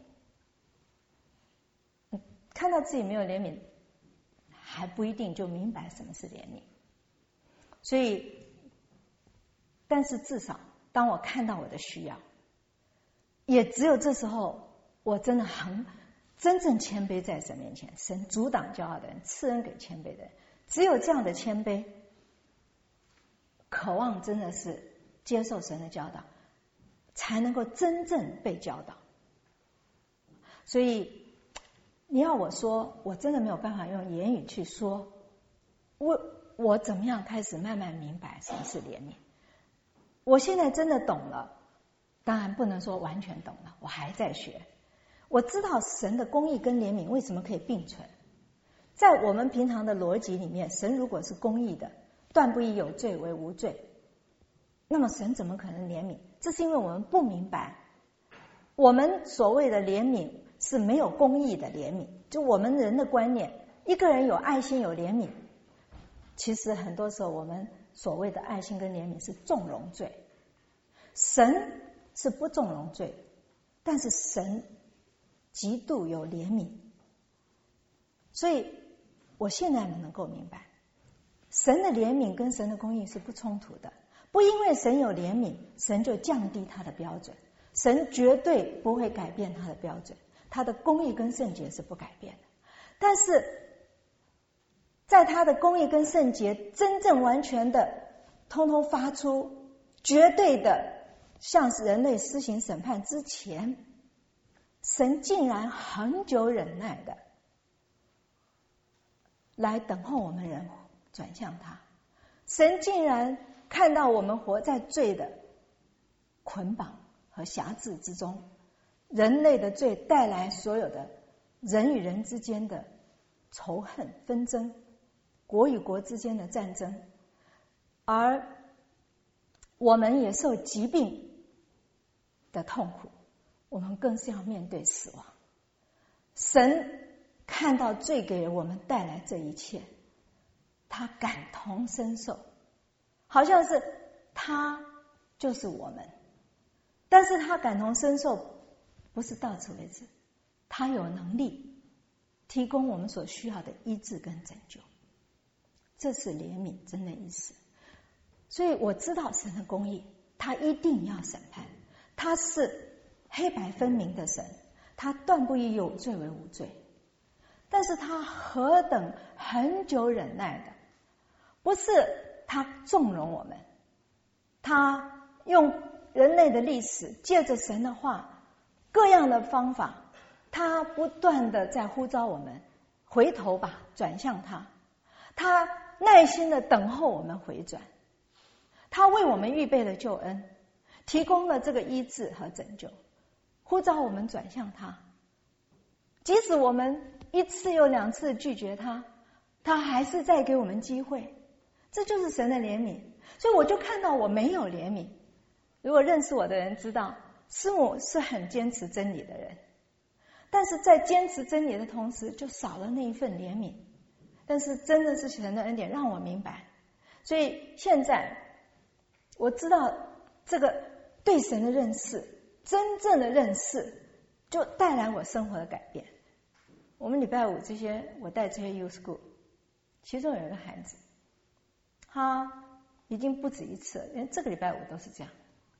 看到自己没有怜悯，还不一定就明白什么是怜悯。所以但是至少当我看到我的需要，也只有这时候我真的真正谦卑在神面前。神阻挡骄傲的人，赐恩给谦卑的人，只有这样的谦卑，渴望真的是接受神的教导，才能够真正被教导。 所以你要我说，我真的没有办法用言语去说，我怎么样开始慢慢明白什么是怜悯。我现在真的懂了，当然不能说完全懂了，我还在学。我知道神的公义跟怜悯为什么可以并存。在我们平常的逻辑里面，神如果是公义的，断不以有罪为无罪，那么神怎么可能怜悯？这是因为我们不明白，我们所谓的怜悯是没有公义的怜悯。就我们人的观念，一个人有爱心有怜悯，其实很多时候我们所谓的爱心跟怜悯是纵容罪，神是不纵容罪，但是神极度有怜悯。所以我现在能够明白，神的怜悯跟神的公义是不冲突的。不因为神有怜悯，神就降低他的标准，神绝对不会改变他的标准，他的公义跟圣洁是不改变的。但是在他的公义跟圣洁真正完全的通通发出，绝对的向人类施行审判之前，神竟然很久忍耐的来等候我们人转向他。神竟然看到我们活在罪的捆绑和辖制之中，人类的罪带来所有的人与人之间的仇恨纷争，国与国之间的战争，而我们也受疾病的痛苦，我们更是要面对死亡。神看到罪给我们带来这一切，他感同身受，好像是他就是我们，但是他感同身受不是到此为止，他有能力提供我们所需要的医治跟拯救，这是怜悯真的意思。所以我知道神的公义，他一定要审判，他是黑白分明的神，他断不以有罪为无罪，但是他何等很久忍耐的，不是他纵容我们，他用人类的历史，借着神的话，各样的方法，他不断的在呼召我们回头吧，转向他，他耐心的等候我们回转，他为我们预备了救恩，提供了这个医治和拯救，呼召我们转向他。即使我们一次又两次拒绝他，他还是在给我们机会，这就是神的怜悯。所以我就看到我没有怜悯。如果认识我的人知道，师母是很坚持真理的人，但是在坚持真理的同时，就少了那一份怜悯。但是真的是神的恩典让我明白，所以现在我知道这个对神的认识，真正的认识就带来我生活的改变。我们礼拜五这些我带这些 youth school， 其中有一个孩子，他已经不止一次了，连这个礼拜五都是这样。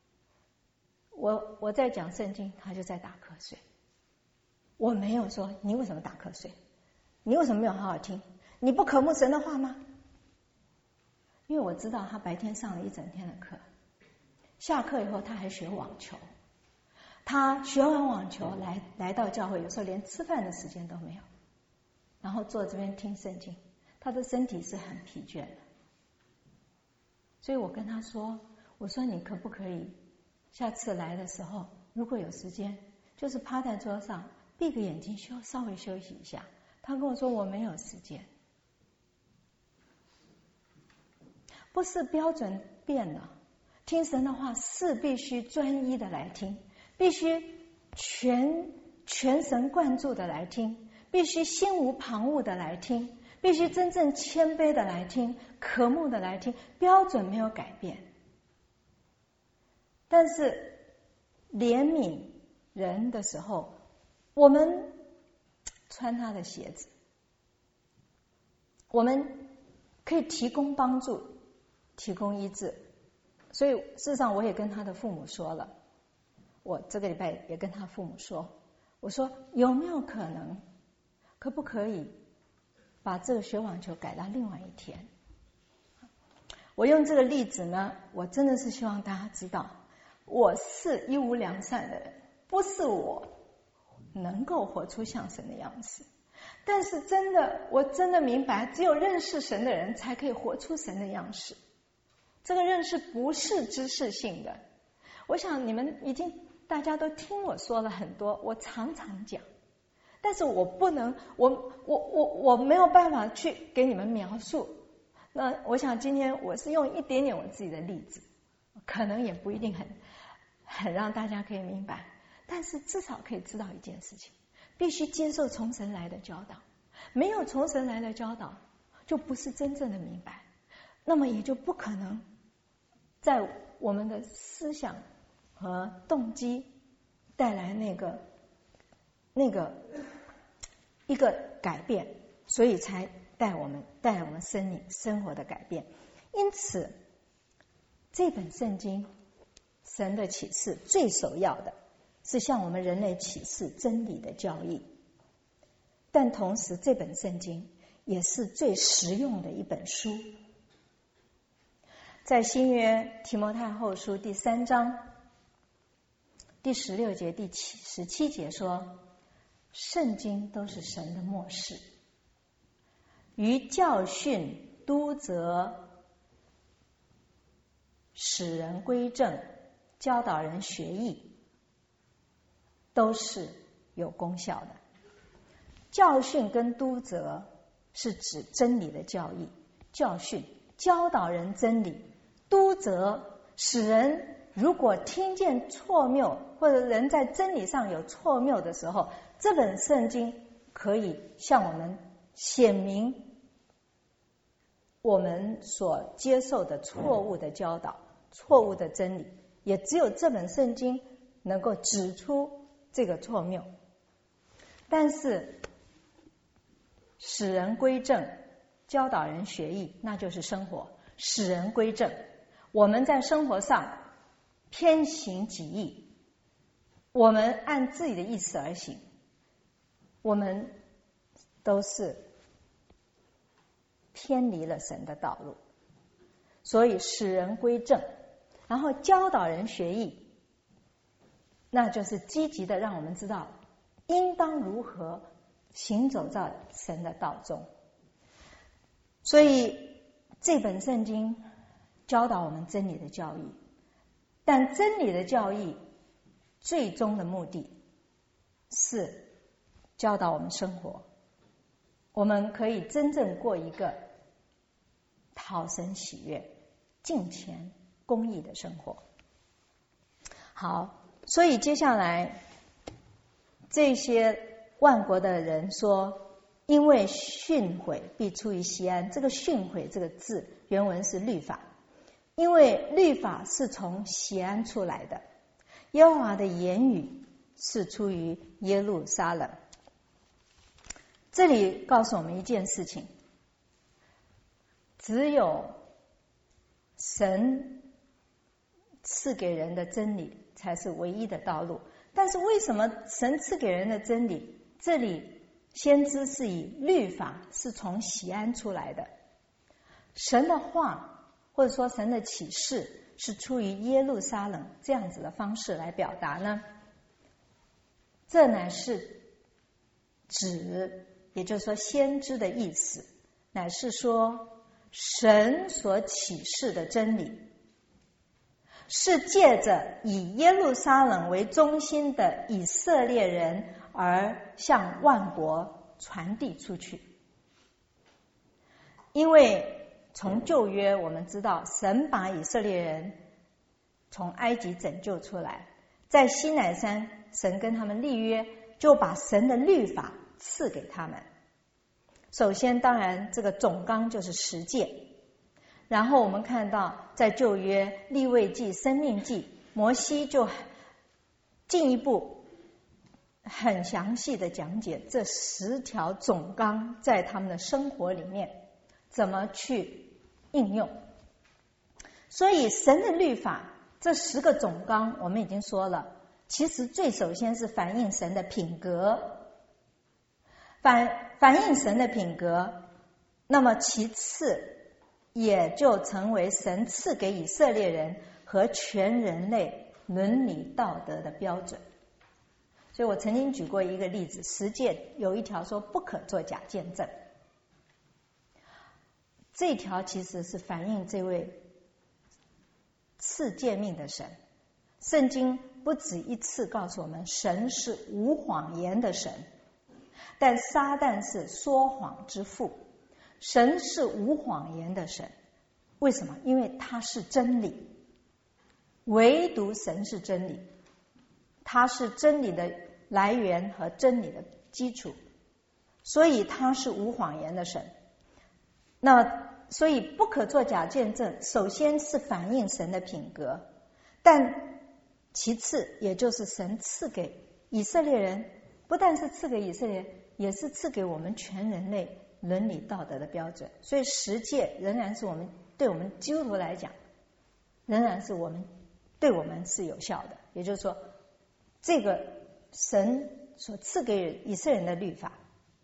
我在讲圣经，他就在打瞌睡。我没有说你为什么打瞌睡，你为什么没有好好听，你不渴慕神的话吗？因为我知道他白天上了一整天的课，下课以后他还学网球，他学完网球来到教会，有时候连吃饭的时间都没有，然后坐这边听圣经，他的身体是很疲倦的。所以我跟他说，我说你可不可以下次来的时候，如果有时间，就是趴在桌上闭个眼睛稍微休息一下。他跟我说我没有时间。不是标准变了，听神的话是必须专一的来听，必须全神贯注的来听，必须心无旁骛的来听，必须真正谦卑的来听，渴慕的来听，标准没有改变。但是怜悯人的时候，我们穿他的鞋子，我们可以提供帮助，提供医治。所以事实上我也跟他的父母说了，我这个礼拜也跟他父母说，我说有没有可能，可不可以把这个学网球改到另外一天。我用这个例子呢，我真的是希望大家知道，我是一无良善的人，不是我能够活出像神的样子。但是我真的明白，只有认识神的人才可以活出神的样式。这个认识不是知识性的。我想你们大家都听我说了很多，我常常讲，但是我不能，我没有办法去给你们描述。那我想今天我是用一点点我自己的例子，可能也不一定很让大家可以明白，但是至少可以知道一件事情，必须接受从神来的教导。没有从神来的教导，就不是真正的明白，那么也就不可能在我们的思想和动机带来那个一个改变，所以才带来我们生活的改变。因此这本圣经神的启示最首要的是向我们人类启示真理的教义，但同时这本圣经也是最实用的一本书。在新约提摩太后书第3章第16节第17节说，圣经都是神的默示，于教训、督责、使人归正、教导人学艺，都是有功效的。教训跟督责是指真理的教义，教训教导人真理，督责使人如果听见错谬，或者人在真理上有错谬的时候，这本圣经可以向我们显明我们所接受的错误的教导、错误的真理，也只有这本圣经能够指出这个错谬。但是使人归正、教导人学艺，那就是生活。使人归正，我们在生活上偏行己意，我们按自己的意思而行，我们都是偏离了神的道路。所以使人归正，然后教导人学艺，那就是积极的让我们知道应当如何行走在神的道中。所以这本圣经教导我们真理的教义，但真理的教义最终的目的是教导我们生活，我们可以真正过一个讨神喜悦、敬虔、公义的生活。好，所以接下来这些万国的人说，因为训诲必出于西安。这个训诲这个字原文是律法，因为律法是从西安出来的，耶和华的言语是出于耶路撒冷。这里告诉我们一件事情，只有神赐给人的真理才是唯一的道路。但是为什么神赐给人的真理，这里先知是以律法是从西安出来的，神的话或者说神的启示是出于耶路撒冷，这样子的方式来表达呢？这乃是指，也就是说先知的意思，乃是说神所启示的真理是借着以耶路撒冷为中心的以色列人而向万国传递出去。因为从旧约我们知道，神把以色列人从埃及拯救出来，在西乃山神跟他们立约，就把神的律法赐给他们。首先当然这个总纲就是十诫，然后我们看到在旧约利未记、申命记，摩西就进一步很详细的讲解这10条总纲在他们的生活里面怎么去应用。所以神的律法这10个总纲我们已经说了，其实最首先是反映神的品格，反映神的品格，那么其次也就成为神赐给以色列人和全人类伦理道德的标准。 所以我曾经举过一个例子，十诫有一条说不可作假见证，这一条其实是反映这位赐诫命的神。圣经不止一次告诉我们，神是无谎言的神，但撒旦是说谎之父。神是无谎言的神，为什么？因为他是真理，唯独神是真理，他是真理的来源和真理的基础，所以他是无谎言的神。那所以不可作假见证，首先是反映神的品格，但其次也就是神赐给以色列人，不但是赐给以色列人，也是赐给我们全人类伦理道德的标准。所以十诫仍然是对我们基督徒来讲，仍然是对我们是有效的。也就是说，这个神所赐给以色列人的律法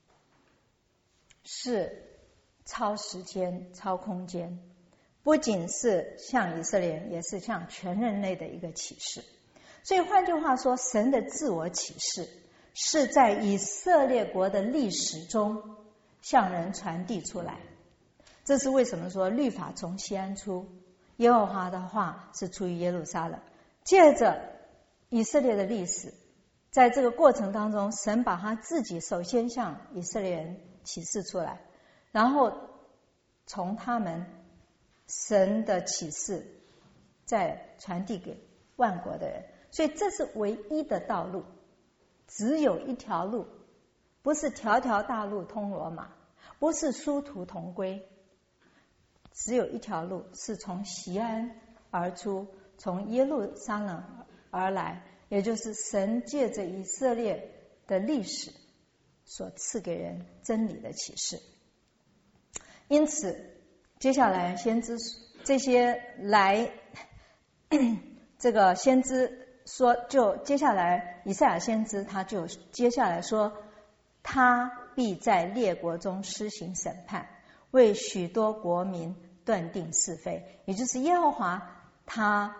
是超时间、超空间，不仅是向以色列人，也是向全人类的一个启示。所以换句话说，神的自我启示是在以色列国的历史中向人传递出来。这是为什么说律法从西安出，耶和华的话是出于耶路撒冷。借着以色列的历史，在这个过程当中，神把他自己首先向以色列人启示出来，然后从他们神的启示再传递给万国的人。所以这是唯一的道路，只有一条路，不是条条大路通罗马，不是殊途同归，只有一条路，是从锡安而出，从耶路撒冷而来，也就是神借着以色列的历史所赐给人真理的启示。因此接下来先知这些来这个先知说，就接下来以赛亚先知他就接下来说，他必在列国中施行审判，为许多国民断定是非。也就是耶和华他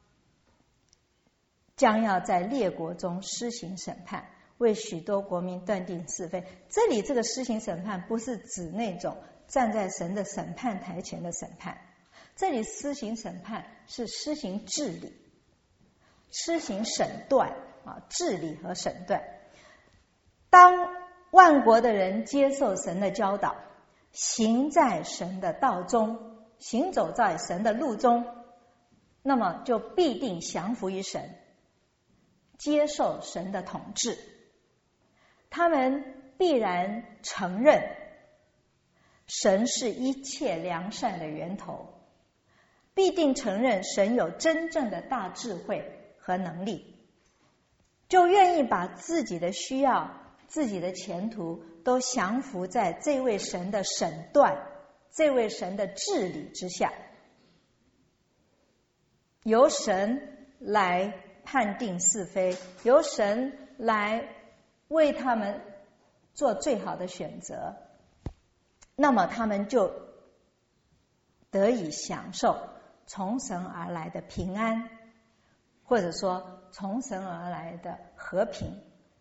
将要在列国中施行审判，为许多国民断定是非。这里这个施行审判不是指那种站在神的审判台前的审判，这里施行审判是施行治理，施行审断治理和审断。当万国的人接受神的教导，行在神的道中，行走在神的路中，那么就必定降服于神，接受神的统治。他们必然承认神是一切良善的源头，必定承认神有真正的大智慧和能力，就愿意把自己的需要、自己的前途都降服在这位神的审断、这位神的治理之下，由神来判定是非，由神来为他们做最好的选择，那么他们就得以享受从神而来的平安，或者说从神而来的和平。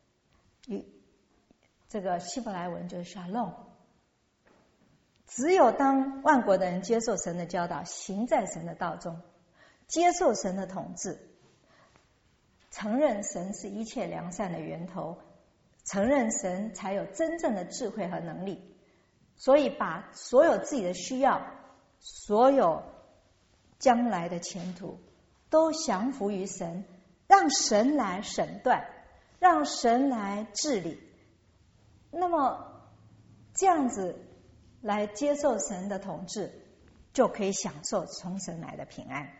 这个希伯来文就是shalom。只有当万国的人接受神的教导，行在神的道中，接受神的统治，承认神是一切良善的源头，承认神才有真正的智慧和能力，所以把所有自己的需要，所有将来的前途都降服于神，让神来审断，让神来治理。那么这样子来接受神的统治，就可以享受从神来的平安。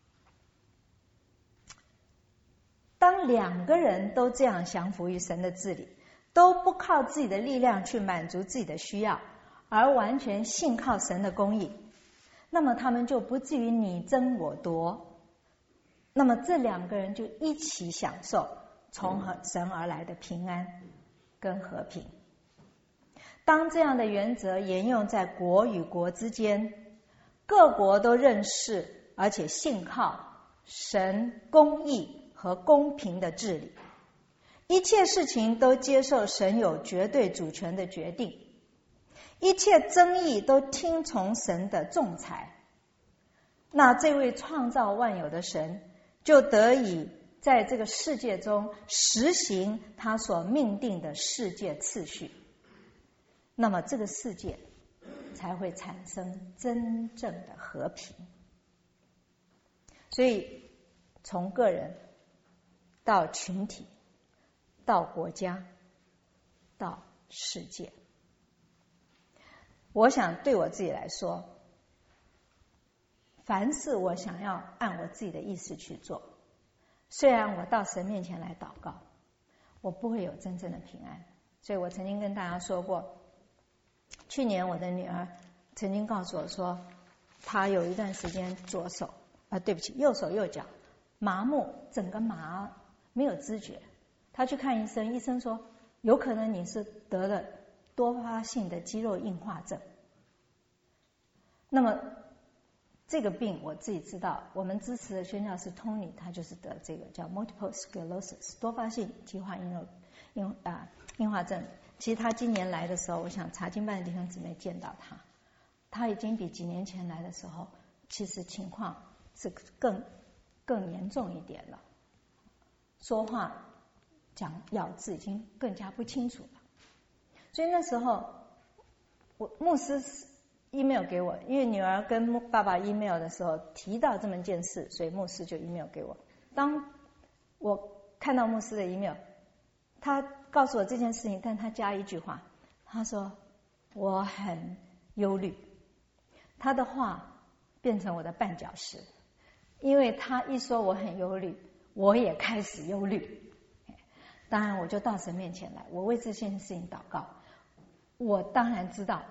当两个人都这样降服于神的治理，都不靠自己的力量去满足自己的需要，而完全信靠神的公义，那么他们就不至于你争我夺，那么这两个人就一起享受从神而来的平安跟和平。当这样的原则沿用在国与国之间，各国都认识而且信靠神公义和公平的治理， 一切事情都接受神有绝对主权的决定，一切争议都听从神的仲裁，那这位创造万有的神就得以在这个世界中实行他所命定的世界次序，那么这个世界才会产生真正的和平。所以从个人到群体到国家到世界，我想对我自己来说，凡是我想要按我自己的意思去做，虽然我到神面前来祷告，我不会有真正的平安。所以我曾经跟大家说过，去年我的女儿曾经告诉我说，她有一段时间右手右脚麻木，整个麻，没有知觉。她去看医生，医生说有可能你是得了多发性的肌肉硬化症。那么这个病我自己知道，我们支持的宣教师 Tony 他就是得这个叫 multiple sclerosis 多发性肌化硬化症。其实他今年来的时候，我想查经班的弟兄姊妹见到他已经比几年前来的时候，其实情况是更严重一点了，说话讲咬字已经更加不清楚了。所以那时候牧师 email 给我，因为女儿跟爸爸 email 的时候提到这么一件事，所以牧师就 email 给我。当我看到牧师的 email， 他告诉我这件事情，但他加一句话，他说我很忧虑。他的话变成我的绊脚石，因为他一说我很忧虑，我也开始忧虑。当然我就到神面前来，我为这件事情祷告。我当然知道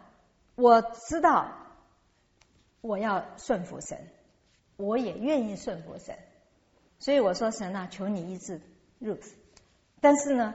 我要顺服神，我也愿意顺服神，所以我说神啊，求你医治 Ruth， 但是呢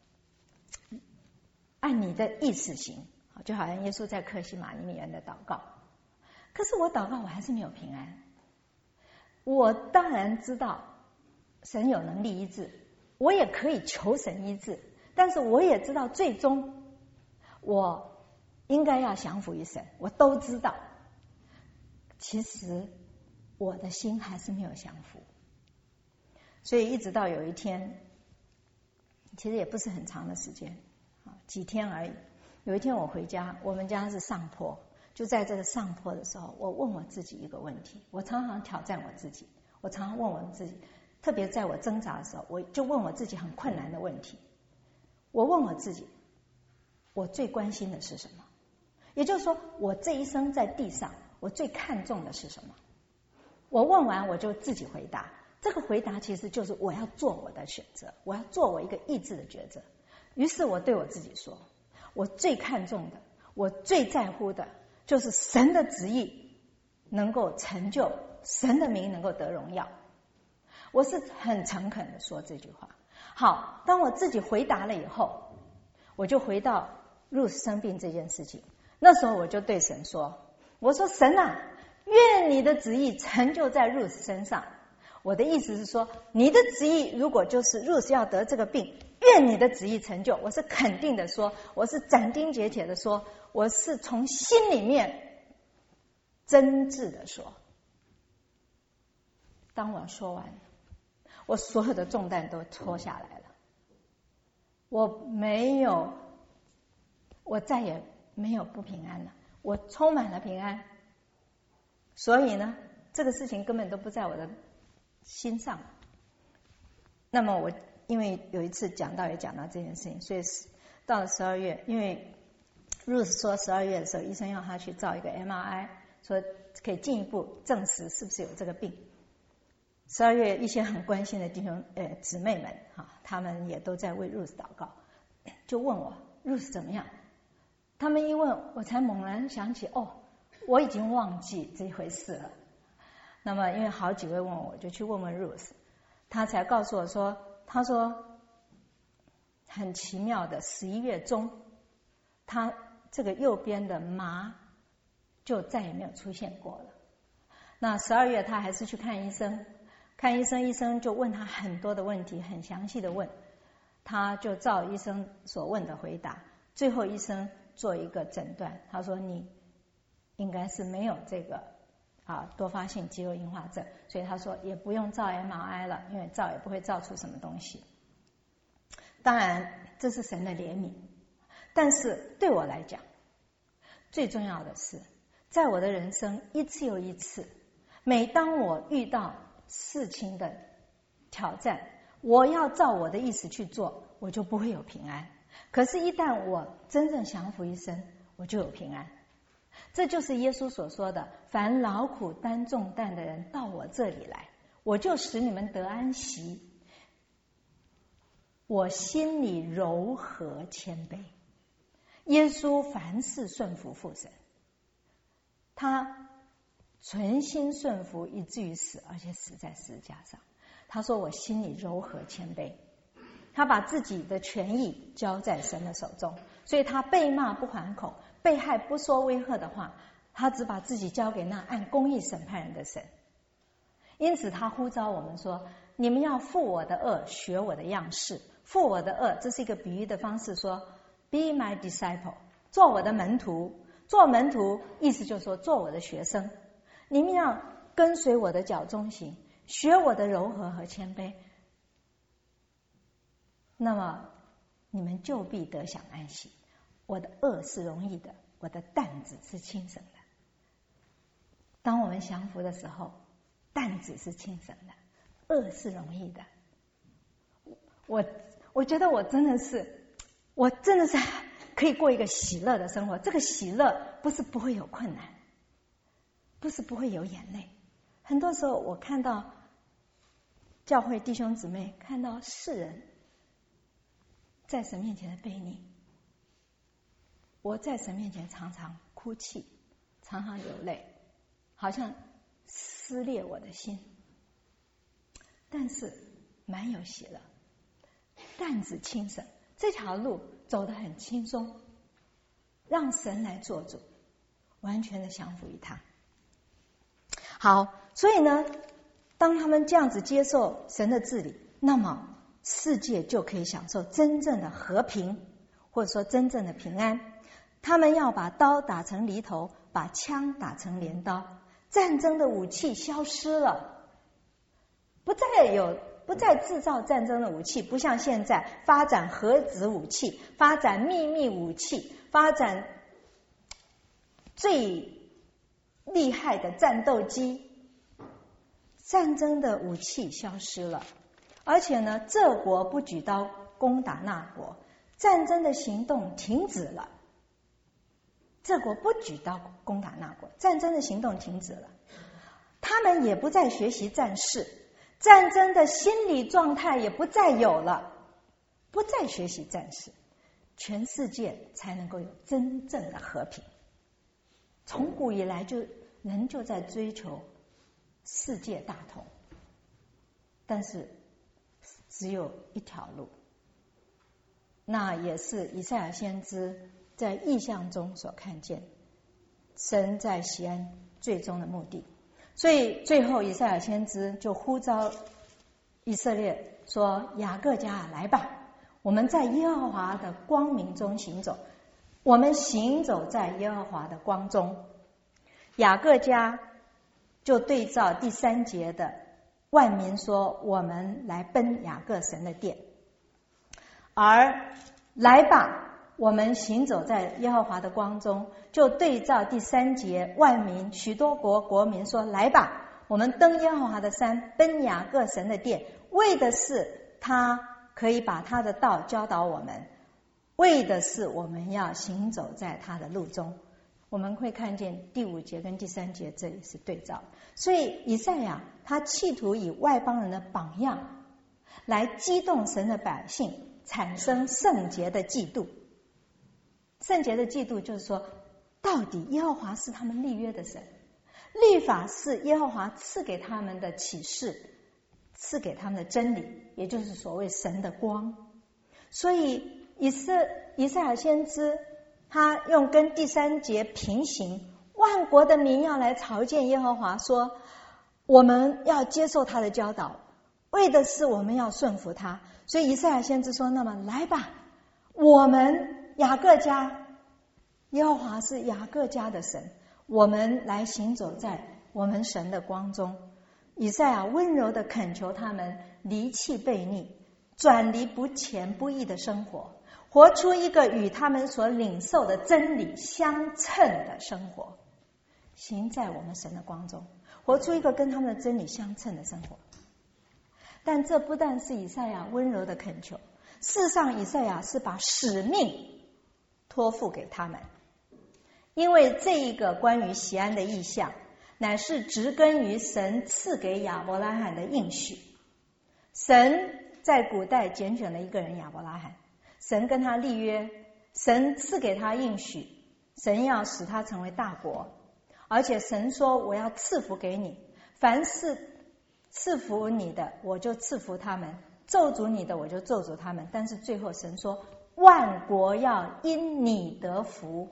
按你的意思行，就好像耶稣在客西马尼园的祷告。可是我祷告我还是没有平安。我当然知道神有能力医治，我也可以求神医治，但是我也知道最终我应该要降服于神，我都知道。其实我的心还是没有降服，所以一直到有一天，其实也不是很长的时间，几天而已。有一天我回家，我们家是上坡，就在这个上坡的时候，我问我自己一个问题。我常常挑战我自己，我常常问我自己，特别在我挣扎的时候，我就问我自己很困难的问题。我问我自己，我最关心的是什么？也就是说，我这一生在地上，我最看重的是什么？我问完我就自己回答，这个回答其实就是我要做我的选择，我要做我一个意志的抉择。于是我对我自己说，我最看重的，我最在乎的就是神的旨意能够成就，神的名能够得荣耀。我是很诚恳的说这句话。好，当我自己回答了以后，我就回到 Ruth 生病这件事情。那时候我就对神说，我说神啊，愿你的旨意成就在 Ruth 身上。我的意思是说，你的旨意如果就是 Ruth 要得这个病，愿你的旨意成就。我是肯定的说，我是斩钉截铁的说，我是从心里面真挚的说。当我说完，我所有的重担都脱下来了，我再也没有不平安了，我充满了平安。所以呢，这个事情根本都不在我的心上。那么我因为有一次也讲到这件事情，所以到了12月，因为 Ruth 说12月的时候，医生要他去照一个 MRI， 说可以进一步证实是不是有这个病。12月一些很关心的弟兄姊妹们他们也都在为 Ruth 祷告，就问我 Ruth 怎么样。他们一问，我才猛然想起，我已经忘记这回事了。那么因为好几位问我，就去问 Ruth， 他才告诉我说，他说很奇妙的11月中，他这个右边的麻就再也没有出现过了。那12月他还是去看医生，医生就问他很多的问题，很详细的问。 他就照医生所问的回答，最后医生做一个诊断，他说你应该是没有这个多发性肌肉硬化症，所以他说也不用照 MRI 了，因为照也不会照出什么东西。当然这是神的怜悯，但是对我来讲最重要的是，在我的人生一次又一次，每当我遇到事情的挑战，我要照我的意思去做，我就不会有平安。可是一旦我真正降服于神，我就有平安。这就是耶稣所说的，凡劳苦担重担的人到我这里来，我就使你们得安息，我心里柔和谦卑。耶稣凡事顺服父神，他存心顺服以至于死，而且死在十字架上。他说我心里柔和谦卑，他把自己的权益交在神的手中，所以他被骂不还口，被害不说威吓的话，他只把自己交给那按公义审判人的神。因此他呼召我们说，你们要负我的恶，学我的样式。负我的恶，这是一个比喻的方式，说 Be my disciple， 做我的门徒。做门徒意思就是说做我的学生，你们要跟随我的脚中行，学我的柔和和谦卑，那么你们就必得享安息。我的恶是容易的，我的担子是轻省的。当我们降服的时候，担子是轻省的，恶是容易的。我觉得我真的是可以过一个喜乐的生活。这个喜乐不是不会有困难，不是不会有眼泪。很多时候我看到教会弟兄姊妹，看到世人在神面前的悖逆，我在神面前常常哭泣，常常流泪，好像撕裂我的心，但是蛮有喜乐，担子轻省，这条路走得很轻松，让神来做主，完全的降服于他。好，所以呢，当他们这样子接受神的治理，那么世界就可以享受真正的和平，或者说真正的平安。他们要把刀打成犁头，把枪打成镰刀，战争的武器消失了，不再制造战争的武器，不像现在发展核子武器，发展秘密武器，发展最厉害的战斗机。战争的武器消失了，而且呢，这国不举刀攻打那国，战争的行动停止了。这国不举刀攻打那国，战争的行动停止了。他们也不再学习战事，战争的心理状态也不再有了，不再学习战事，全世界才能够有真正的和平。从古以来人就在追求世界大同，但是只有一条路，那也是以赛亚先知在异象中所看见神在锡安最终的目的。所以最后以赛亚先知就呼召以色列说，雅各家来吧，我们在耶和华的光明中行走，我们行走在耶和华的光中。雅各家就对照第3节的万民说，我们来奔雅各神的殿。而来吧，我们行走在耶和华的光中，就对照第3节万民许多国民说，来吧，我们登耶和华的山，奔雅各神的殿，为的是他可以把他的道教导我们，为的是我们要行走在他的路中。我们会看见第5节跟第3节这里是对照。所以以赛亚他企图以外邦人的榜样来激动神的百姓，产生圣洁的嫉妒。圣洁的嫉妒就是说，到底耶和华是他们立约的神，律法是耶和华赐给他们的启示，赐给他们的真理，也就是所谓神的光。所以以赛亚先知他用跟第3节平行，万国的民要来朝见耶和华，说我们要接受他的教导， 为的是我们要顺服他。所以以赛亚先知说，那么来吧，我们雅各家，耶和华是雅各家的神，我们来行走在我们神的光中。以赛亚温柔地恳求他们离弃悖逆，转离不虔不义的生活，活出一个与他们所领受的真理相称的生活，行在我们神的光中，活出一个跟他们的真理相称的生活。但这不但是以赛亚温柔的恳求，事实上以赛亚是把使命托付给他们。因为这一个关于锡安的意象，乃是植根于神赐给亚伯拉罕的应许。神在古代拣选了一个人亚伯拉罕，神跟他立约，神赐给他应许，神要使他成为大国，而且神说我要赐福给你，凡是赐福你的我就赐福他们，咒诅你的我就咒诅他们。但是最后神说万国要因你得福。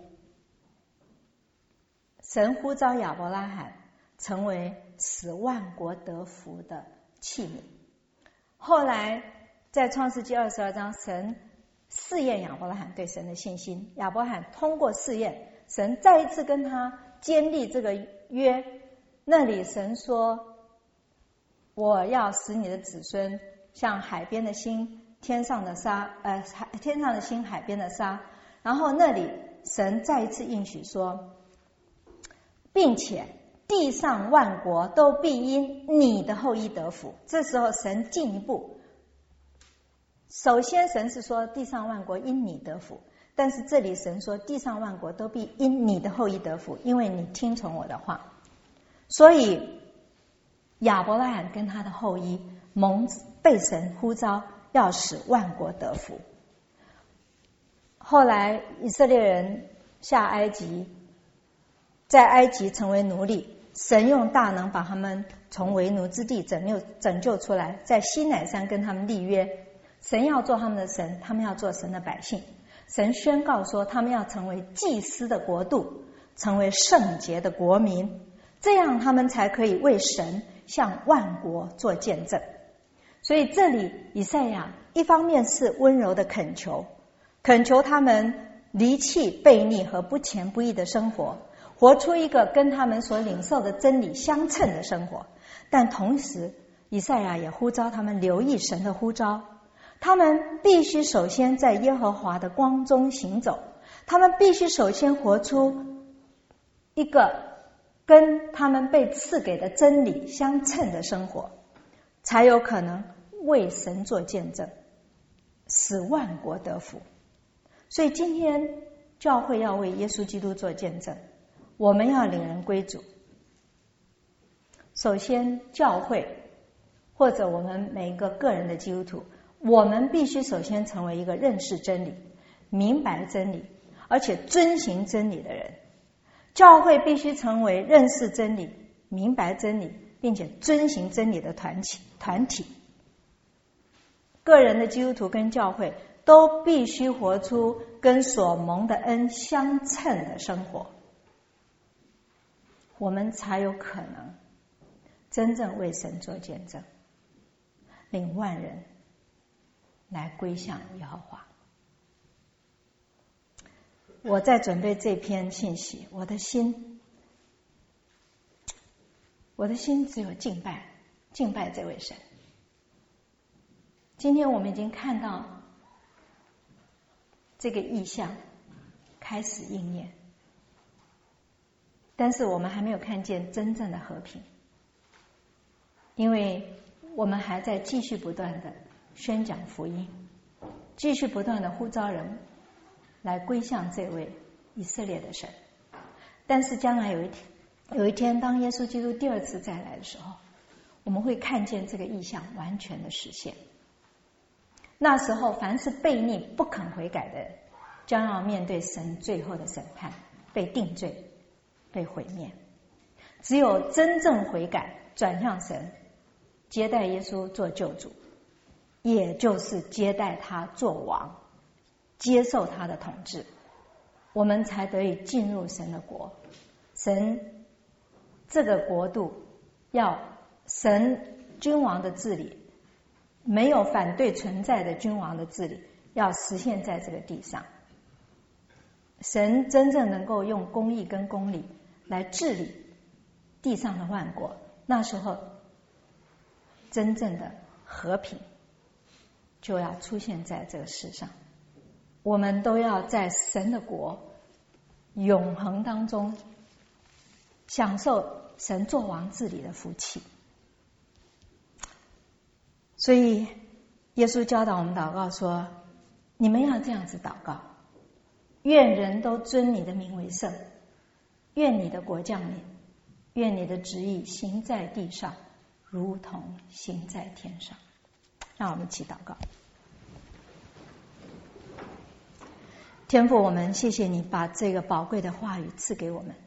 神呼召亚伯拉罕成为使万国得福的器皿。后来在创世纪22章，神试验亚伯拉罕对神的信心，亚伯拉罕通过试验，神再一次跟他坚立这个约。那里神说我要使你的子孙像海边的星，天上的沙，天上的星，海边的沙。然后那里神再一次应许说，并且地上万国都必因你的后裔得福。这时候神进一步，首先神是说地上万国因你得福，但是这里神说地上万国都必因你的后裔得福，因为你听从我的话。所以亚伯拉罕跟他的后裔被神呼召要使万国得福。后来以色列人下埃及，在埃及成为奴隶，神用大能把他们从为奴之地拯救出来，在西乃山跟他们立约，神要做他们的神，他们要做神的百姓。神宣告说他们要成为祭司的国度，成为圣洁的国民，这样他们才可以为神向万国做见证。所以这里以赛亚一方面是温柔的恳求他们离弃悖逆和不虔不义的生活，活出一个跟他们所领受的真理相称的生活。但同时以赛亚也呼召他们留意神的呼召，他们必须首先在耶和华的光中行走，他们必须首先活出一个跟他们被赐给的真理相称的生活，才有可能为神做见证，使万国得福。所以今天教会要为耶稣基督做见证，我们要领人归主。首先教会或者我们每一个个人的基督徒，我们必须首先成为一个认识真理、明白真理而且遵行真理的人。教会必须成为认识真理、明白真理并且遵行真理的团体。个人的基督徒跟教会都必须活出跟所蒙的恩相称的生活，我们才有可能真正为神做见证，领万人来归向耶和华。我在准备这篇信息，我的心只有敬拜这位神。今天我们已经看到这个意象开始应验，但是我们还没有看见真正的和平，因为我们还在继续不断的宣讲福音，继续不断的呼召人来归向这位以色列的神。但是将来有一天当耶稣基督第二次再来的时候，我们会看见这个意象完全的实现。那时候凡是悖逆不肯悔改的人，将要面对神最后的审判，被定罪，被毁灭。只有真正悔改，转向神，接待耶稣做救主，也就是接待他做王，接受他的统治，我们才得以进入神的国。神这个国度要神君王的治理， 没有反对存在的君王的治理，要实现在这个地上。神真正能够用公义跟公理来治理地上的万国，那时候真正的和平就要出现在这个世上。我们都要在神的国永恒当中享受神作王治理的福气。所以耶稣教导我们祷告说，你们要这样子祷告，愿人都尊你的名为圣，愿你的国降临，愿你的旨意行在地上，如同行在天上。让我们一起祷告。天父，我们谢谢你把这个宝贵的话语赐给我们。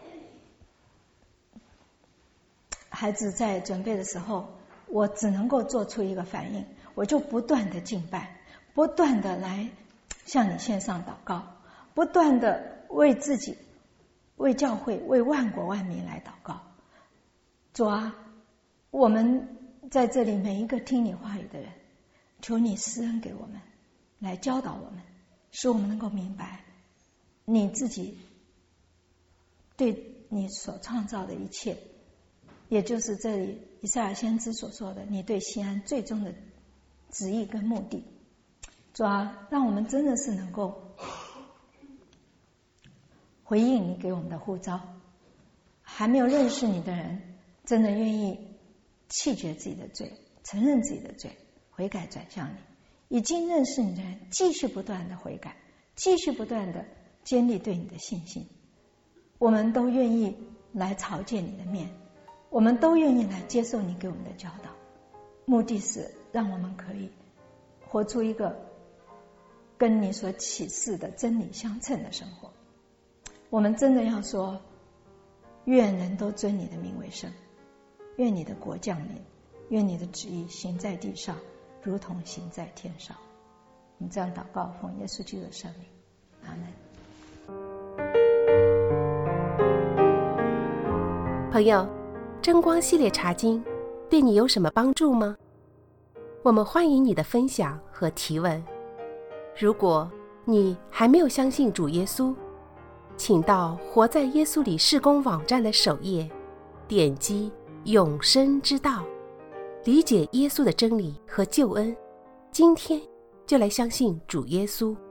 孩子在准备的时候，我只能够做出一个反应，我就不断的敬拜，不断的来向你献上祷告，不断的为自己、为教会、为万国万民来祷告。主啊，我们在这里每一个听你话语的人，求你施恩给我们，来教导我们，使我们能够明白你自己对你所创造的一切，也就是这里以赛亚先知所说的你对西安最终的旨意跟目的。主啊，让我们真的是能够回应你给我们的呼召。还没有认识你的人，真的愿意弃绝自己的罪，承认自己的罪，悔改转向你。已经认识你的人，继续不断的悔改，继续不断的坚立对你的信心。我们都愿意来朝见你的面，我们都愿意来接受你给我们的教导，目的是让我们可以活出一个跟你所启示的真理相称的生活。我们真的要说，愿人都尊你的名为圣，愿你的国降临，愿你的旨意行在地上，如同行在天上。我们这样祷告，奉耶稣基督的圣名，阿们。 朋友，真光系列查经对你有什么帮助吗？我们欢迎你的分享和提问。如果你还没有相信主耶稣，请到活在耶稣里事工网站的首页，点击永生之道，理解耶稣的真理和救恩。今天就来相信主耶稣。